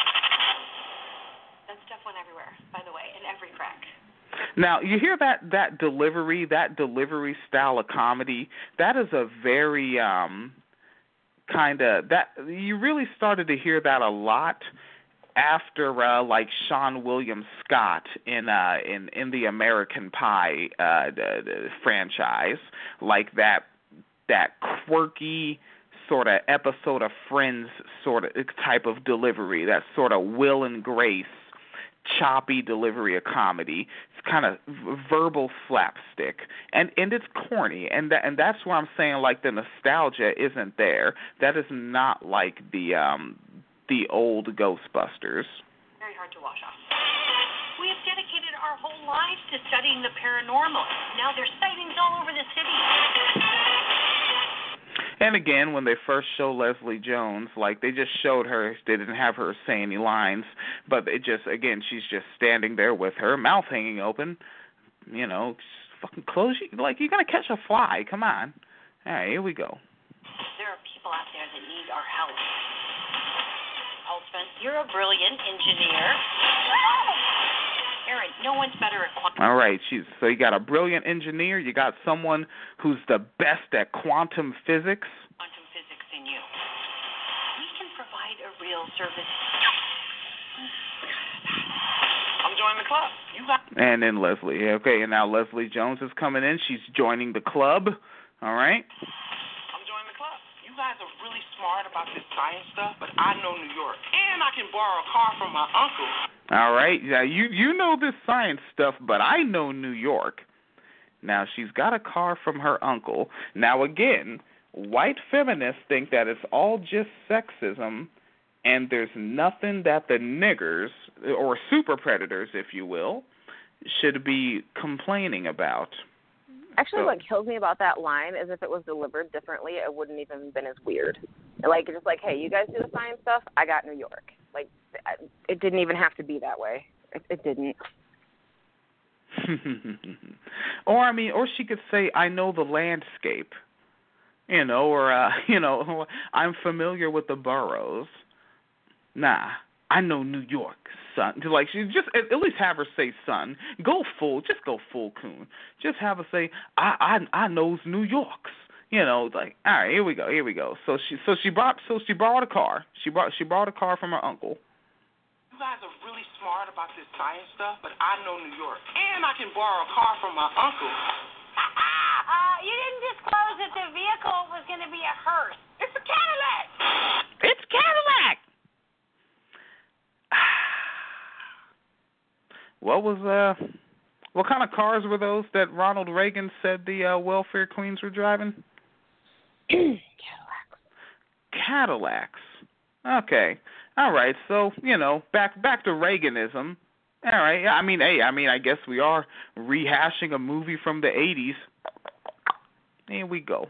Speaker 4: stuff went everywhere, by the way, in every crack.
Speaker 2: Now, you hear that delivery style of comedy, that is a very kind of, that you really started to hear that a lot after like Sean William Scott in the American Pie franchise, like that quirky sort of episode of Friends sort of type of delivery, that sort of Will and Grace choppy delivery of comedy. It's kind of verbal slapstick, and it's corny, and that's where I'm saying like the nostalgia isn't there. That is not like the old Ghostbusters.
Speaker 4: Very hard to wash off. We have dedicated our whole lives to studying the paranormal. Now there's sightings all over the city.
Speaker 2: And again, when they first show Leslie Jones, like they just showed her, they didn't have her say any lines, but it just, again, she's just standing there with her mouth hanging open, you know, just fucking close, like you're going to catch a fly, come on. All right, here we go.
Speaker 4: There are people out there that need our help. Holtzman, you're a brilliant engineer. Erin, no one's better at quantum.
Speaker 2: All right, so you got a brilliant engineer, you got someone who's the best at quantum physics.
Speaker 4: Quantum physics in you. We can provide a real service. I'm joining the club. You got.
Speaker 2: And then Leslie, okay, and now Leslie Jones is coming in. She's joining the club. All right.
Speaker 5: I'm joining the club. You guys are really smart about this science stuff, but I know New York, and I can borrow a car from my uncle.
Speaker 2: All right, yeah, you know this science stuff, but I know New York. Now, she's got a car from her uncle. Now, again, white feminists think that it's all just sexism, and there's nothing that the niggers, or super predators, if you will, should be complaining about.
Speaker 3: Actually, what kills me about that line is if it was delivered differently, it wouldn't even been as weird. Like, just like, hey, you guys do the science stuff, I got New York. Like, it didn't even have to be that way. It didn't.
Speaker 2: or she could say, I know the landscape, you know, or, you know, I'm familiar with the boroughs. Nah, I know New York, son. Like, she just at least have her say, son. Go full coon. Just have her say, I knows New Yorks. You know, like, all right, here we go. So she borrowed a car. She borrowed a car from her uncle.
Speaker 5: You guys are really smart about this science stuff, but I know New York, and I can borrow a car from my uncle.
Speaker 4: You didn't disclose that the vehicle was going to be a hearse.
Speaker 5: It's a Cadillac.
Speaker 2: It's Cadillac. What kind of cars were those that Ronald Reagan said the welfare queens were driving? Cadillacs. Okay. All right. So, you know, back to Reaganism. All right. I mean, I guess we are rehashing a movie from the 80s. Here we go.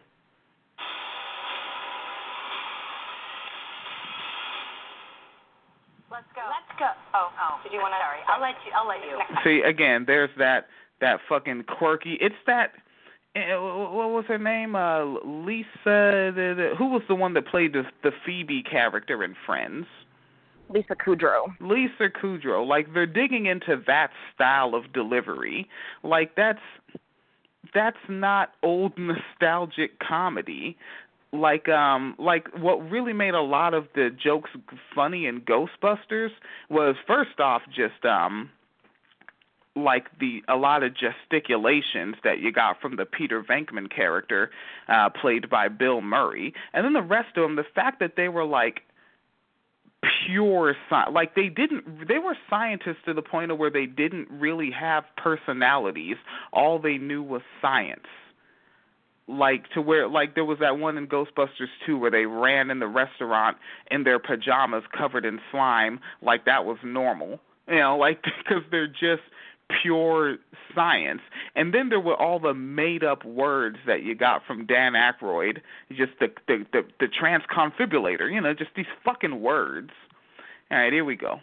Speaker 4: Let's go. Oh. Did you want to? Sorry. I'll let you.
Speaker 2: See, again, there's that fucking quirky. It's that. What was her name? Lisa. Who was the one that played the Phoebe character in Friends?
Speaker 3: Lisa Kudrow.
Speaker 2: Like, they're digging into that style of delivery. Like, that's not old nostalgic comedy. Like what really made a lot of the jokes funny in Ghostbusters was, first off, just like a lot of gesticulations that you got from the Peter Venkman character played by Bill Murray, and then the rest of them, the fact that they were like pure like they were scientists to the point of where they didn't really have personalities. All they knew was science. Like, to where, like, there was that one in Ghostbusters 2 where they ran in the restaurant in their pajamas covered in slime, like that was normal. You know, like, because they're just pure science. And then there were all the made-up words that you got from Dan Aykroyd, just the transconfibulator, you know, just these fucking words. All right, here we go.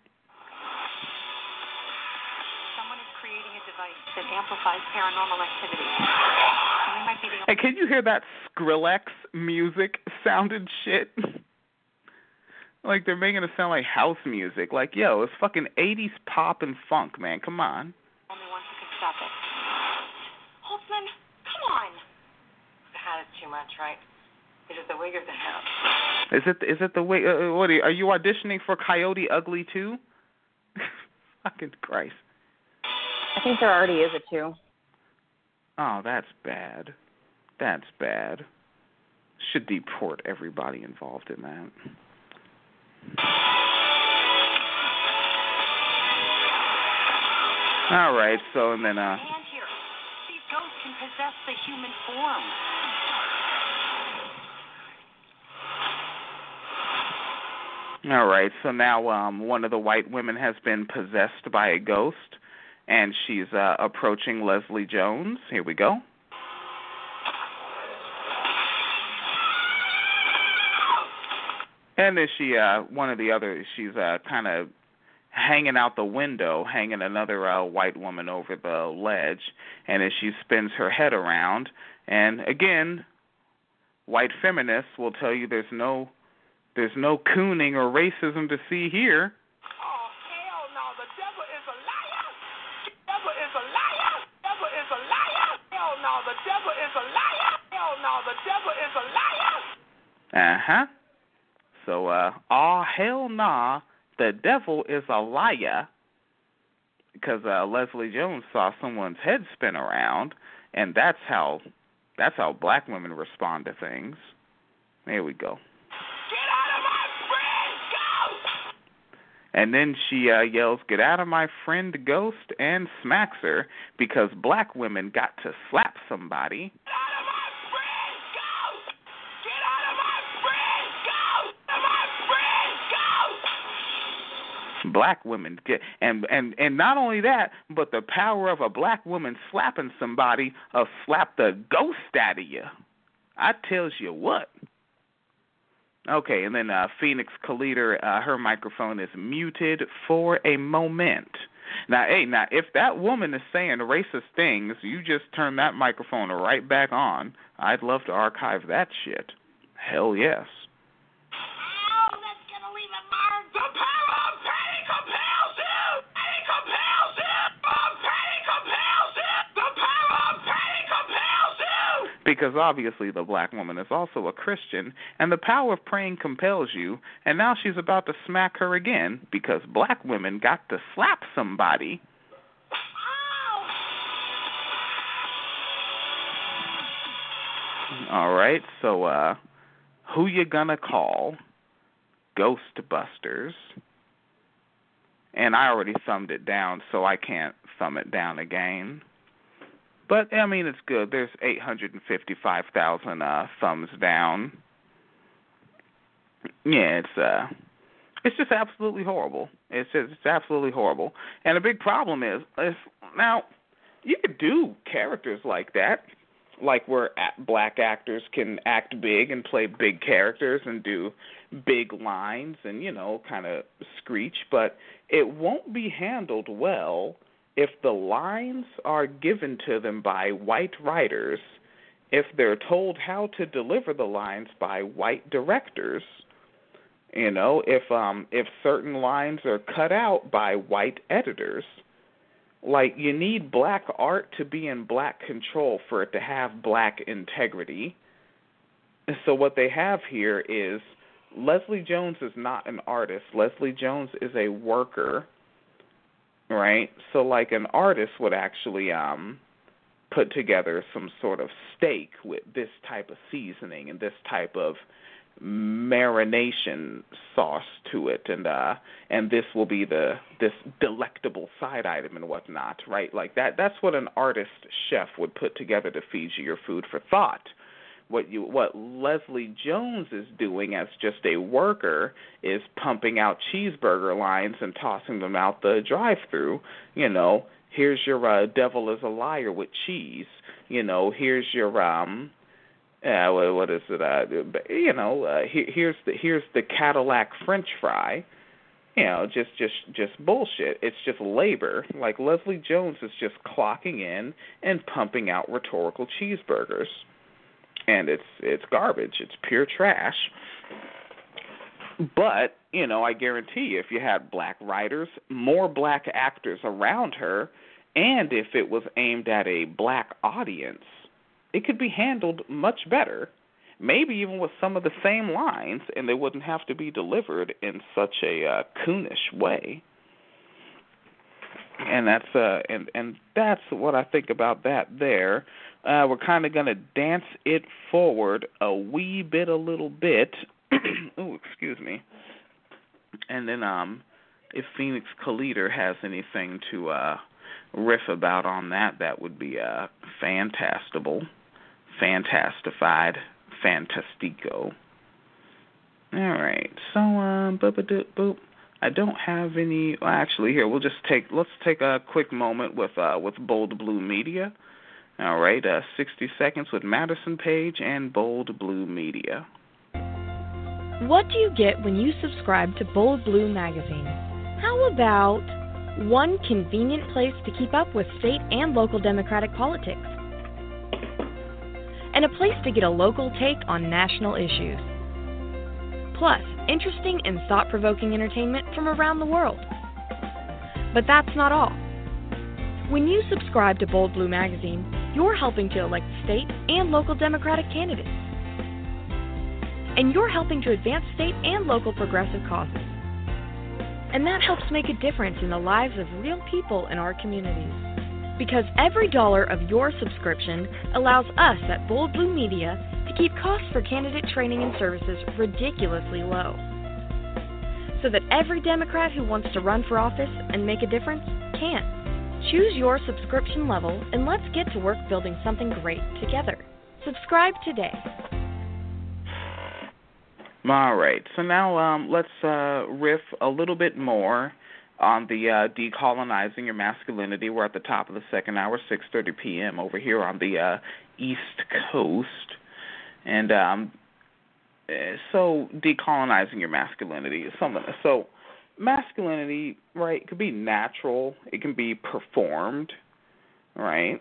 Speaker 4: Someone is creating a device that amplifies paranormal activity. And we might be the
Speaker 2: Hey, can you hear that Skrillex music sounded shit? Like they're making it sound like house music. Like, yo, it's fucking 80s pop and funk, man. Come on.
Speaker 4: only ones who can stop it. Holtzman, come on. The hat is too much, right? Is it the wig or the hat?
Speaker 2: Is it the way? What are you auditioning for Coyote Ugly too? Fucking Christ.
Speaker 3: I think there already is a 2.
Speaker 2: Oh, that's bad. That's bad. Should deport everybody involved in that. All right, so and then
Speaker 4: And here, these ghosts can possess the human form.
Speaker 2: all right, so now one of the white women has been possessed by a ghost, and she's approaching Leslie Jones. Here we go. And then she's kind of hanging out the window, hanging another white woman over the ledge, and as she spins her head around, and again, white feminists will tell you there's no cooning or racism to see here.
Speaker 5: Oh, hell no. The devil is a liar. The devil is a liar. The devil is a liar. Hell no. The devil is a liar. Hell no. The devil is a liar.
Speaker 2: Uh-huh. So, hell nah, the devil is a liar, because Leslie Jones saw someone's head spin around, and that's how black women respond to things. There we go.
Speaker 5: Get out of my friend, ghost!
Speaker 2: And then she yells, "Get out of my friend, ghost," and smacks her because black women got to slap somebody.
Speaker 5: Get out of my friend, ghost! Get out of my friend, ghost! Get out of my friend, ghost!
Speaker 2: Black women get, and not only that, but the power of a black woman slapping somebody slap the ghost out of you. I tells you what. Okay, and then Phoenix Calida, her microphone is muted for a moment. Now, if that woman is saying racist things, you just turn that microphone right back on. I'd love to archive that shit. Hell yes.
Speaker 5: Oh, that's gonna leave a mark. The power of pain compels you! Pain compels you! Pain compels you! The power of pain compels you!
Speaker 2: Because obviously the black woman is also a Christian, and the power of praying compels you, and now she's about to smack her again because black women got to slap somebody. All right, so who you gonna call? Ghostbusters. And I already thumbed it down, so I can't thumb it down again. But, I mean, it's good. There's 855,000 thumbs down. Yeah, it's just absolutely horrible. It's absolutely horrible. And the big problem is now, you could do characters like that, like where black actors can act big and play big characters and do big lines and, kind of screech, but it won't be handled well if the lines are given to them by white writers, if they're told how to deliver the lines by white directors, if certain lines are cut out by white editors. Like, you need black art to be in black control for it to have black integrity. So what they have here is Leslie Jones is not an artist. Leslie Jones is a worker, right? So like an artist would actually put together some sort of steak with this type of seasoning and this type of marination sauce to it, and this will be this delectable side item and whatnot, right? Like that's what an artist chef would put together to feed you your food for thought. What Leslie Jones is doing as just a worker is pumping out cheeseburger lines and tossing them out the drive-thru. Here's your devil is a liar with cheese. Here's your what is it? Here's the Cadillac French fry, just bullshit. It's just labor. Like Leslie Jones is just clocking in and pumping out rhetorical cheeseburgers. And it's garbage. It's pure trash. But, I guarantee you, if you had black writers, more black actors around her, and if it was aimed at a black audience, it could be handled much better. Maybe even with some of the same lines, and they wouldn't have to be delivered in such a coonish way. And that's what I think about that there. We're kind of going to dance it forward a little bit. Oh, excuse me. And then if Phoenix Calida has anything to riff about on that, that would be fantastical, fantastified, fantastico. All right. So, boop. I don't have any. Well, actually, here let's take a quick moment with Bold Blue Media. All right, 60 seconds with Madison Page and Bold Blue Media.
Speaker 1: What do you get when you subscribe to Bold Blue Magazine? How about one convenient place to keep up with state and local Democratic politics, and a place to get a local take on national issues, plus interesting and thought-provoking entertainment from around the world? But that's not all. When you subscribe to Bold Blue Magazine, you're helping to elect state and local Democratic candidates. And you're helping to advance state and local progressive causes. And that helps make a difference in the lives of real people in our communities. Because every dollar of your subscription allows us at Bold Blue Media to keep costs for candidate training and services ridiculously low. So that every Democrat who wants to run for office and make a difference can. Choose your subscription level and let's get to work building something great together. Subscribe today.
Speaker 2: All right, so now let's riff a little bit more on the decolonizing your masculinity. We're at the top of the second hour, 6:30 p.m. over here on the East Coast. And so decolonizing your masculinity is something. So masculinity, right, it could be natural. It can be performed, right?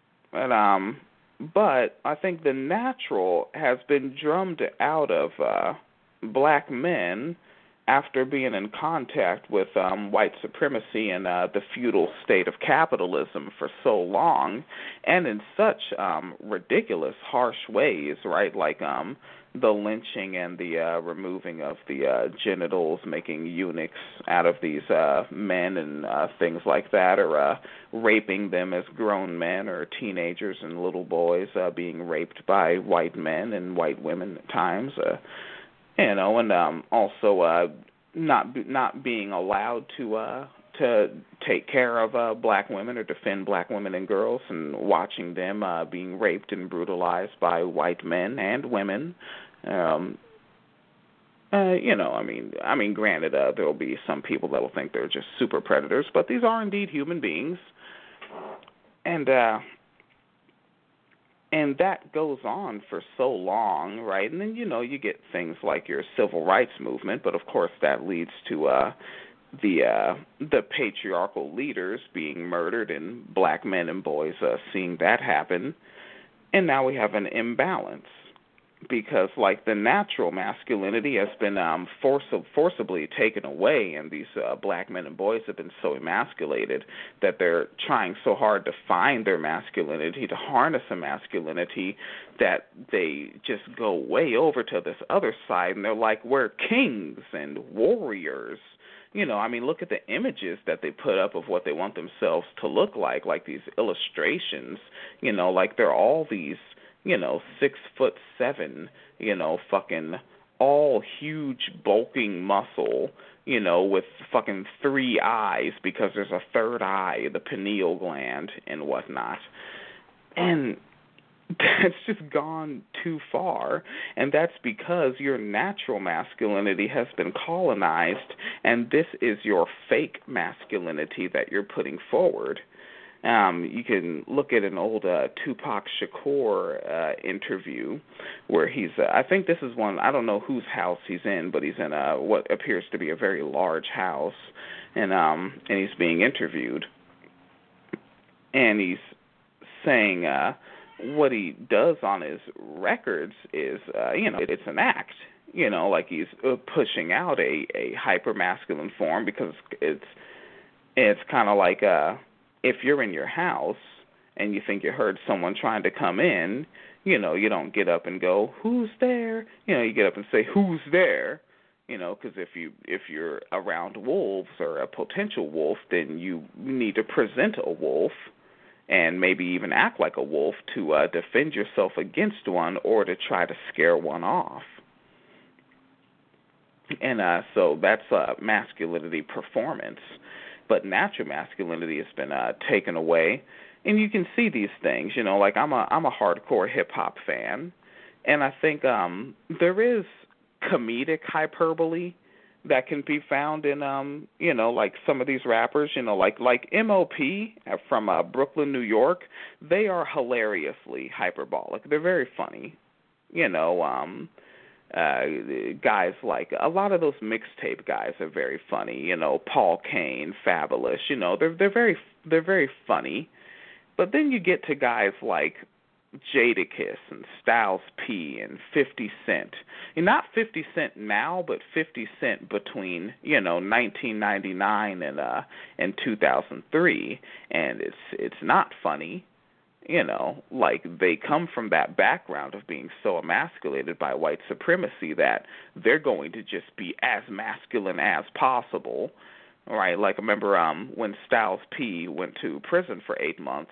Speaker 2: But I think the natural has been drummed out of black men after being in contact with white supremacy and the feudal state of capitalism for so long, and in such ridiculous, harsh ways, right? Like the lynching and the removing of the genitals, making eunuchs out of these men and things like that, or raping them as grown men or teenagers and little boys being raped by white men and white women at times. And also not being allowed to take care of black women or defend black women and girls, and watching them being raped and brutalized by white men and women. I mean, granted, there will be some people that will think they're just super predators, but these are indeed human beings, and that goes on for so long, right? And then, you get things like your civil rights movement, but of course that leads to the patriarchal leaders being murdered and black men and boys seeing that happen. And now we have an imbalance because, like, the natural masculinity has been forcibly taken away, and these black men and boys have been so emasculated that they're trying so hard to find their masculinity, to harness a masculinity, that they just go way over to this other side, and they're like, we're kings and warriors. Look at the images that they put up of what they want themselves to look like these illustrations, like they're all these, 6'7", fucking all huge bulking muscle, with fucking 3 eyes because there's a third eye, the pineal gland and whatnot. And that's just gone too far, and that's because your natural masculinity has been colonized, and this is your fake masculinity that you're putting forward. You can look at an old Tupac Shakur interview where he's, I think this is one, I don't know whose house he's in, but he's in what appears to be a very large house, and he's being interviewed. And he's saying what he does on his records is, it's an act. Like he's pushing out a hyper-masculine form, because it's kind of like if you're in your house and you think you heard someone trying to come in, you don't get up and go, "Who's there?" You get up and say, "Who's there?" Because if you're around wolves or a potential wolf, then you need to present a wolf and maybe even act like a wolf to defend yourself against one or to try to scare one off. And so that's masculinity performance. But natural masculinity has been taken away, and you can see these things. Like I'm a hardcore hip hop fan, and I think there is comedic hyperbole that can be found in like some of these rappers. Like MOP from Brooklyn, New York. They are hilariously hyperbolic. They're very funny. Guys like a lot of those mixtape guys are very funny. Paul Kane, Fabulous. They're very funny. But then you get to guys like Jadakiss and Styles P and 50 Cent. And not 50 Cent now, but 50 Cent between 1999 and 2003, and it's not funny. Like they come from that background of being so emasculated by white supremacy that they're going to just be as masculine as possible, right? Like I remember when Styles P went to prison for 8 months,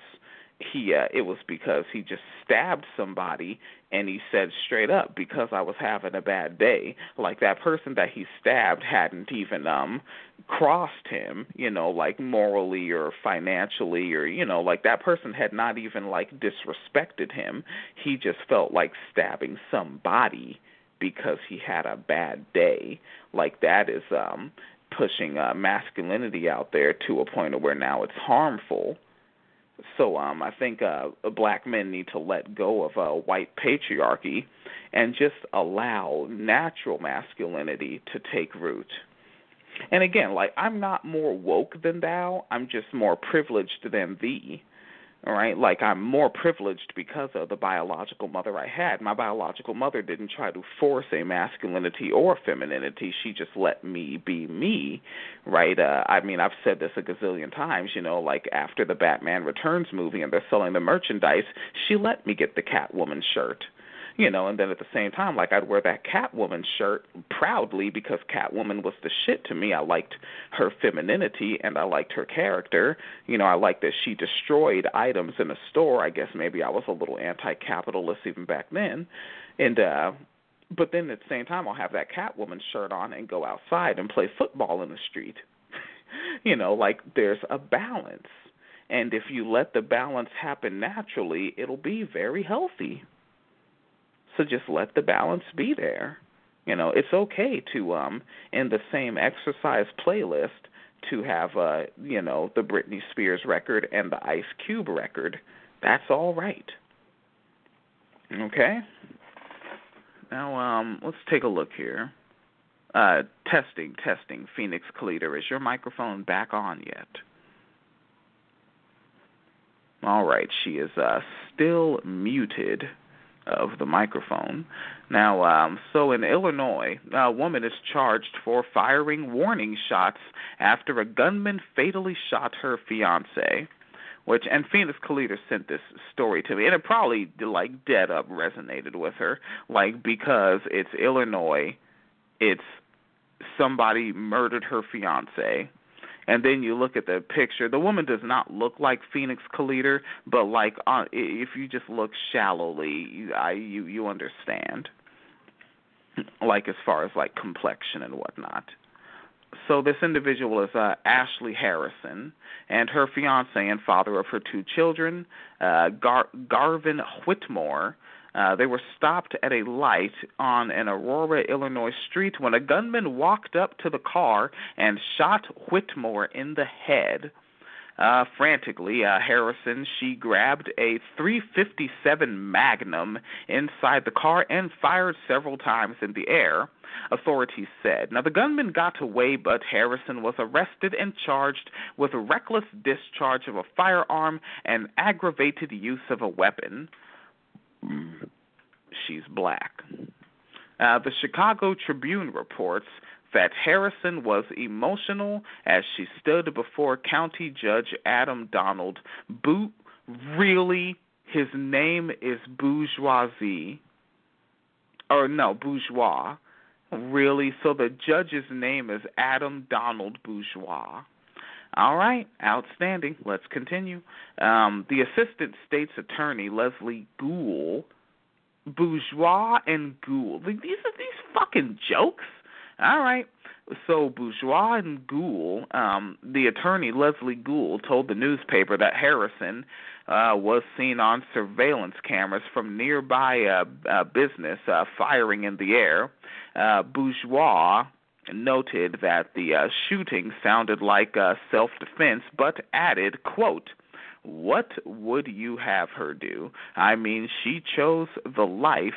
Speaker 2: it was because he just stabbed somebody, and he said straight up, "Because I was having a bad day." Like that person that he stabbed hadn't even crossed him, like morally or financially, or like that person had not even like disrespected him. He just felt like stabbing somebody because he had a bad day. Like that is pushing masculinity out there to a point where now it's harmful. So I think black men need to let go of white patriarchy and just allow natural masculinity to take root. And again, like I'm not more woke than thou, I'm just more privileged than thee. All right, like I'm more privileged because of the biological mother I had. My biological mother didn't try to force a masculinity or femininity. She just let me be me, right? I mean, I've said this a gazillion times, like after the Batman Returns movie and they're selling the merchandise, she let me get the Catwoman shirt. And then at the same time, like I'd wear that Catwoman shirt proudly because Catwoman was the shit to me. I liked her femininity and I liked her character. I liked that she destroyed items in a store. I guess maybe I was a little anti-capitalist even back then. And but then at the same time, I'll have that Catwoman shirt on and go outside and play football in the street. Like there's a balance. And if you let the balance happen naturally, it'll be very healthy. So just let the balance be there. It's okay to, in the same exercise playlist, to have, the Britney Spears record and the Ice Cube record. That's all right. Okay? Now, let's take a look here. Testing. Phoenix Cleater, is your microphone back on yet? All right, she is still muted of the microphone. Now, so in Illinois, a woman is charged for firing warning shots after a gunman fatally shot her fiancé. And Phoenix Cleater sent this story to me, and it probably, like, dead up resonated with her, like, because it's Illinois, it's somebody murdered her fiancé. And then you look at the picture. The woman does not look like Phoenix Cleater, but like if you just look shallowly, you understand. Like as far as like complexion and whatnot. So this individual is Ashley Harrison, and her fiance and father of her 2 children, Garvin Whitmore. They were stopped at a light on an Aurora, Illinois street when a gunman walked up to the car and shot Whitmore in the head. Frantically, Harrison, she grabbed a .357 Magnum inside the car and fired several times in the air, authorities said. Now, the gunman got away, but Harrison was arrested and charged with reckless discharge of a firearm and aggravated use of a weapon. She's black. The Chicago Tribune reports that Harrison was emotional as she stood before County Judge Adam Donald. Really? His name is Bourgeois. Really? So the judge's name is Adam Donald Bourgeois. All right, outstanding. Let's continue. The Assistant State's Attorney, Leslie Gould, Bourgeois and Gould. These are these fucking jokes? All right. So Bourgeois and Gould, the attorney Leslie Gould, told the newspaper that Harrison was seen on surveillance cameras from nearby business firing in the air. Bourgeois noted that the shooting sounded like self-defense, but added, quote, "What would you have her do? I mean, she chose the life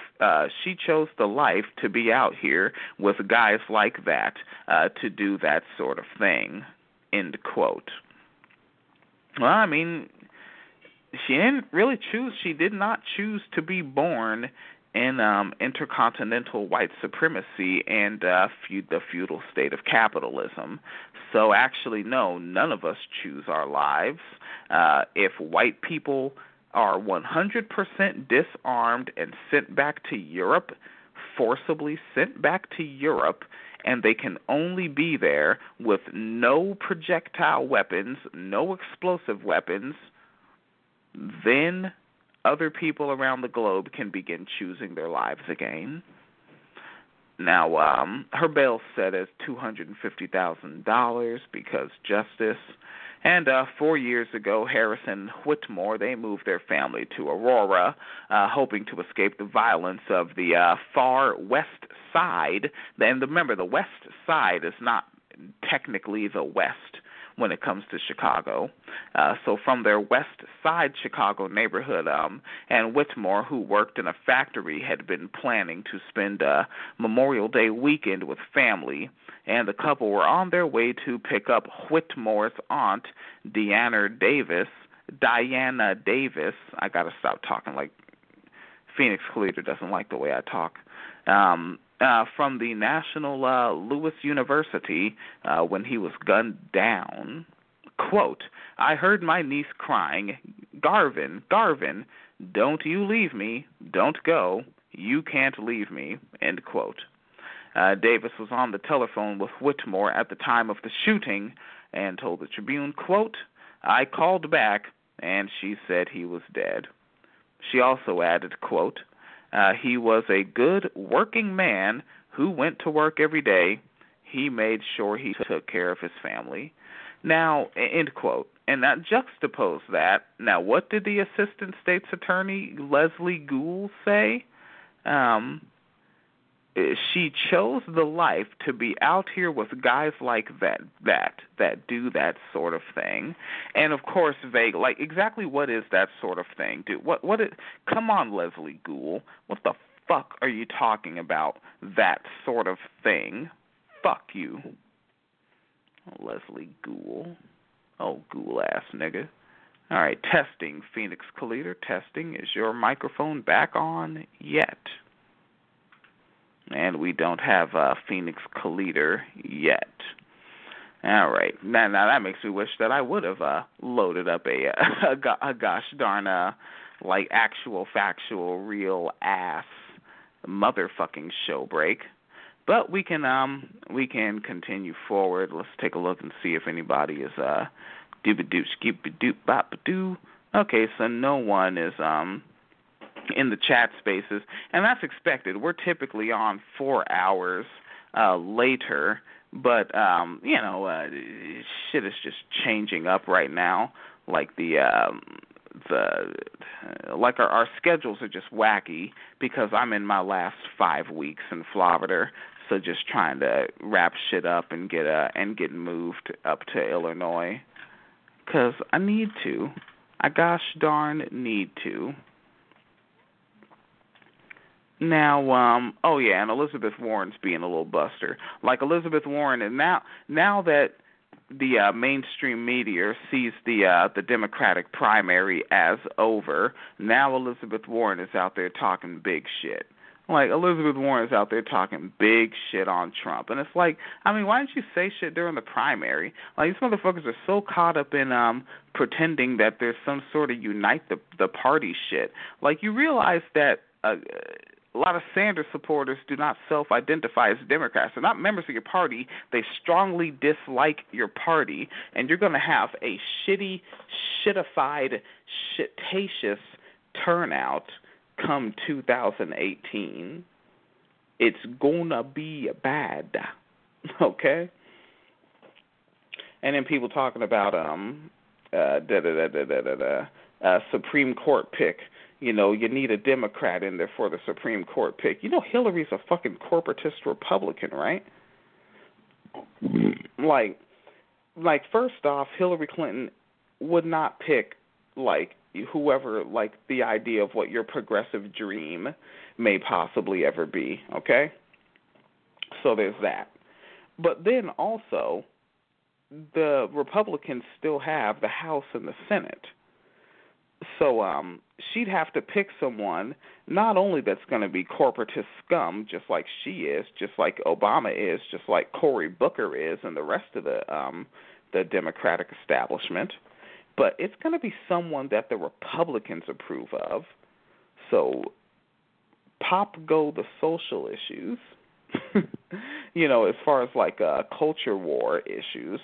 Speaker 2: to be out here with guys like that, to do that sort of thing," end quote. Well, I mean, she did not choose to be born in intercontinental white supremacy and the feudal state of capitalism. So actually, no, none of us choose our lives. If white people are 100% disarmed and sent back to Europe, forcibly sent back to Europe, and they can only be there with no projectile weapons, no explosive weapons, then other people around the globe can begin choosing their lives again. Now, her bail set as $250,000 because justice. And 4 years ago, Harrison and Whitmore, they moved their family to Aurora, hoping to escape the violence of the far west side. And remember, the west side is not technically the west when it comes to Chicago. So from their west side Chicago neighborhood, and Whitmore, who worked in a factory, had been planning to spend Memorial Day weekend with family, and the couple were on their way to pick up Whitmore's aunt, Diana Davis. I gotta stop talking like Phoenix Calida doesn't like the way I talk. From the National Lewis University when he was gunned down. Quote, "I heard my niece crying, 'Garvin, Garvin, don't you leave me, don't go, you can't leave me,' end quote." Davis was on the telephone with Whitmore at the time of the shooting and told the Tribune, quote, "I called back and she said he was dead." She also added, quote, "He was a good working man who went to work every day. He made sure he took care of his family." Now, end quote. And now juxtapose that. Now, what did the Assistant State's Attorney Leslie Gould say? She chose the life to be out here with guys like that do that sort of thing. And of course, vague, like exactly what is that sort of thing? Come on, Leslie Gould. What the fuck are you talking about? That sort of thing? Fuck you. Oh, Leslie Gould. Oh, Gould ass nigga. All right, testing. Phoenix Calida, testing. Is your microphone back on yet? And we don't have Phoenix Calida yet. All right. Now that makes me wish that I would have loaded up a gosh darn like actual factual real ass motherfucking show break. But we can continue forward. Let's take a look and see if anybody is doobadoo skip-a-doop bop-a-doo. Okay, so no one is in the chat spaces, and that's expected. We're typically on 4 hours later, but shit is just changing up right now. Like our schedules are just wacky because I'm in my last 5 weeks in Florida, so just trying to wrap shit up and get moved up to Illinois. 'cause I need to. I gosh darn need to. Now, oh yeah, and Elizabeth Warren's being a little buster. Like Elizabeth Warren, and now that the mainstream media sees the Democratic primary as over, now Elizabeth Warren is out there talking big shit. Like, Elizabeth Warren is out there talking big shit on Trump. And it's like, I mean, why didn't you say shit during the primary? Like, these motherfuckers are so caught up in pretending that there's some sort of unite the party shit. Like, you realize that a lot of Sanders supporters do not self-identify as Democrats. They're not members of your party. They strongly dislike your party. And you're going to have a shitty, shitified, shitacious turnout come 2018. It's gonna be bad, okay? And then people talking about Supreme Court pick. You know, you need a Democrat in there for the Supreme Court pick. You know, Hillary's a fucking corporatist Republican, right? Like first off, Hillary Clinton would not pick like whoever, like the idea of what your progressive dream may possibly ever be, okay? So there's that. But then also, the Republicans still have the House and the Senate. So she'd have to pick someone not only that's going to be corporatist scum, just like she is, just like Obama is, just like Cory Booker is, and the rest of the Democratic establishment, but it's going to be someone that the Republicans approve of. So pop go the social issues, you know, as far as like culture war issues.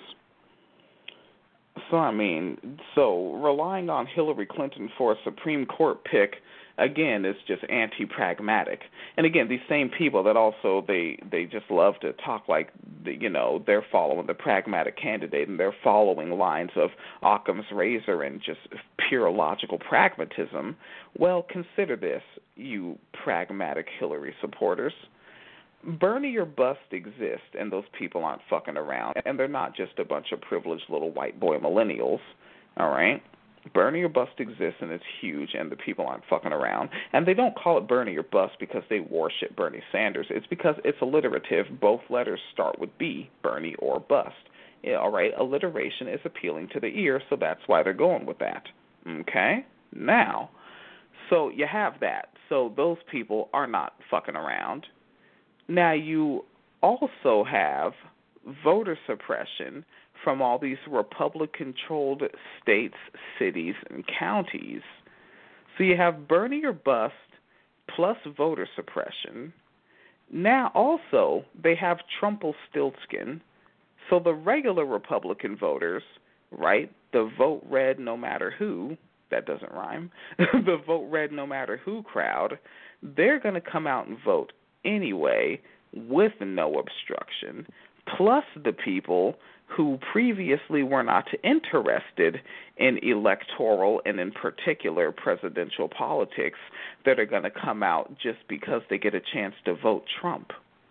Speaker 2: So, I mean, relying on Hillary Clinton for a Supreme Court pick, again, is just anti-pragmatic. And again, these same people that also, they just love to talk like, you know, they're following the pragmatic candidate and they're following lines of Occam's razor and just pure logical pragmatism. Well, consider this, you pragmatic Hillary supporters. Bernie or bust exist, and those people aren't fucking around, and they're not just a bunch of privileged little white boy millennials, all right? Bernie or bust exists, and it's huge, and the people aren't fucking around. And they don't call it Bernie or bust because they worship Bernie Sanders. It's because it's alliterative. Both letters start with B, Bernie or bust. Yeah, all right? Alliteration is appealing to the ear, so that's why they're going with that, okay? Now, so you have that. So those people are not fucking around. Now, you also have voter suppression from all these Republican-controlled states, cities, and counties. So you have Bernie or bust plus voter suppression. Now, also, they have Trumpelstiltskin. So the regular Republican voters, right, the vote red no matter who, that doesn't rhyme, the vote red no matter who crowd, they're going to come out and vote anyway with no obstruction, plus the people who previously were not interested in electoral and in particular presidential politics that are going to come out just because they get a chance to vote Trump.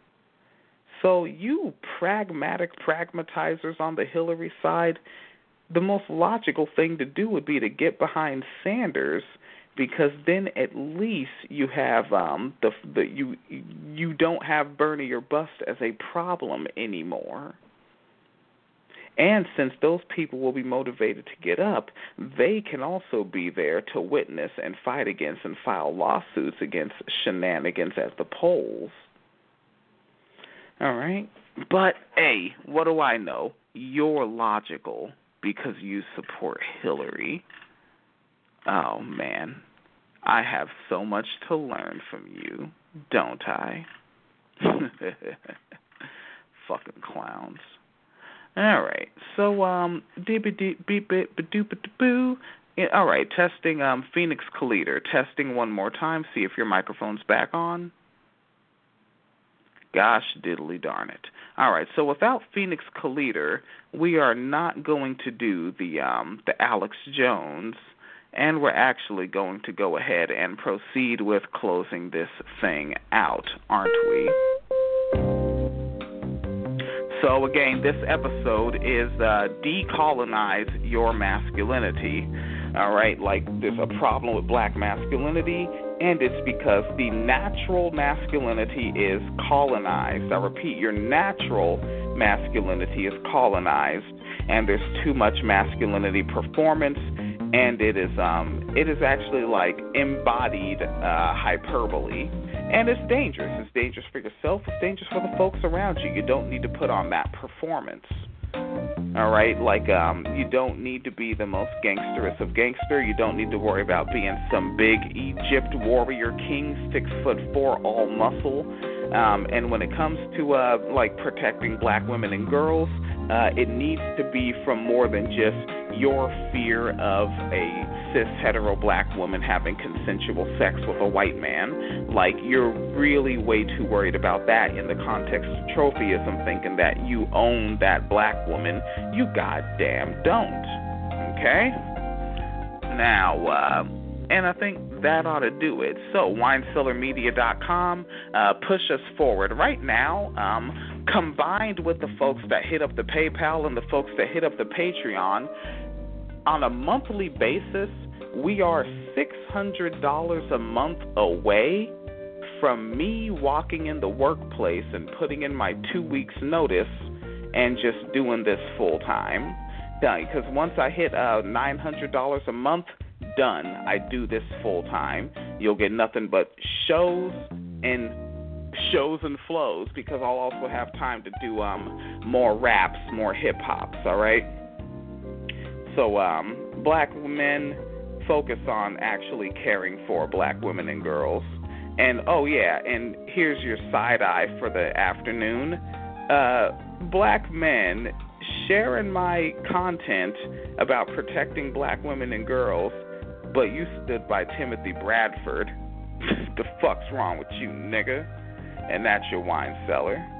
Speaker 2: So you pragmatic pragmatizers on the Hillary side, the most logical thing to do would be to get behind Sanders, because then at least you have you don't have Bernie or bust as a problem anymore. And since those people will be motivated to get up, they can also be there to witness and fight against and file lawsuits against shenanigans at the polls. All right? But, hey, what do I know? You're logical because you support Hillary. Oh, man. I have so much to learn from you, don't I? Fucking clowns. All right. So, all right, testing Phoenix Collider. Testing one more time. See if your microphone's back on. Gosh diddly darn it. All right, so without Phoenix Collider, we are not going to do the Alex Jones, and we're actually going to go ahead and proceed with closing this thing out, aren't we? So again, this episode is decolonize your masculinity. All right, like there's a problem with black masculinity, and it's because the natural masculinity is colonized. I repeat, your natural masculinity is colonized, and there's too much masculinity performance, and it is actually like embodied hyperbole. And it's dangerous. It's dangerous for yourself. It's dangerous for the folks around you. You don't need to put on that performance. All right? Like, you don't need to be the most gangsterous of gangster. You don't need to worry about being some big Egypt warrior king, 6'4", all muscle. And when it comes to, like, protecting black women and girls, it needs to be from more than just your fear of a cis hetero black woman having consensual sex with a white man. Like, you're really way too worried about that in the context of trophyism, thinking that you own that black woman. You goddamn don't. Okay? Now, and I think that ought to do it. So, winecellarmedia.com, push us forward. Right now, combined with the folks that hit up the PayPal and the folks that hit up the Patreon, on a monthly basis, we are $600 a month away from me walking in the workplace and putting in my 2 weeks notice and just doing this full time. Because once I hit $900 a month, done. I do this full time. You'll get nothing but shows and flows, because I'll also have time to do more raps, more hip hops. All right. So black men, focus on actually caring for black women and girls. And oh yeah, and here's your side eye for the afternoon. Black men, sharing my content about protecting black women and girls, but you stood by Timothy Bradford. The fuck's wrong with you, nigga? And that's your wine cellar.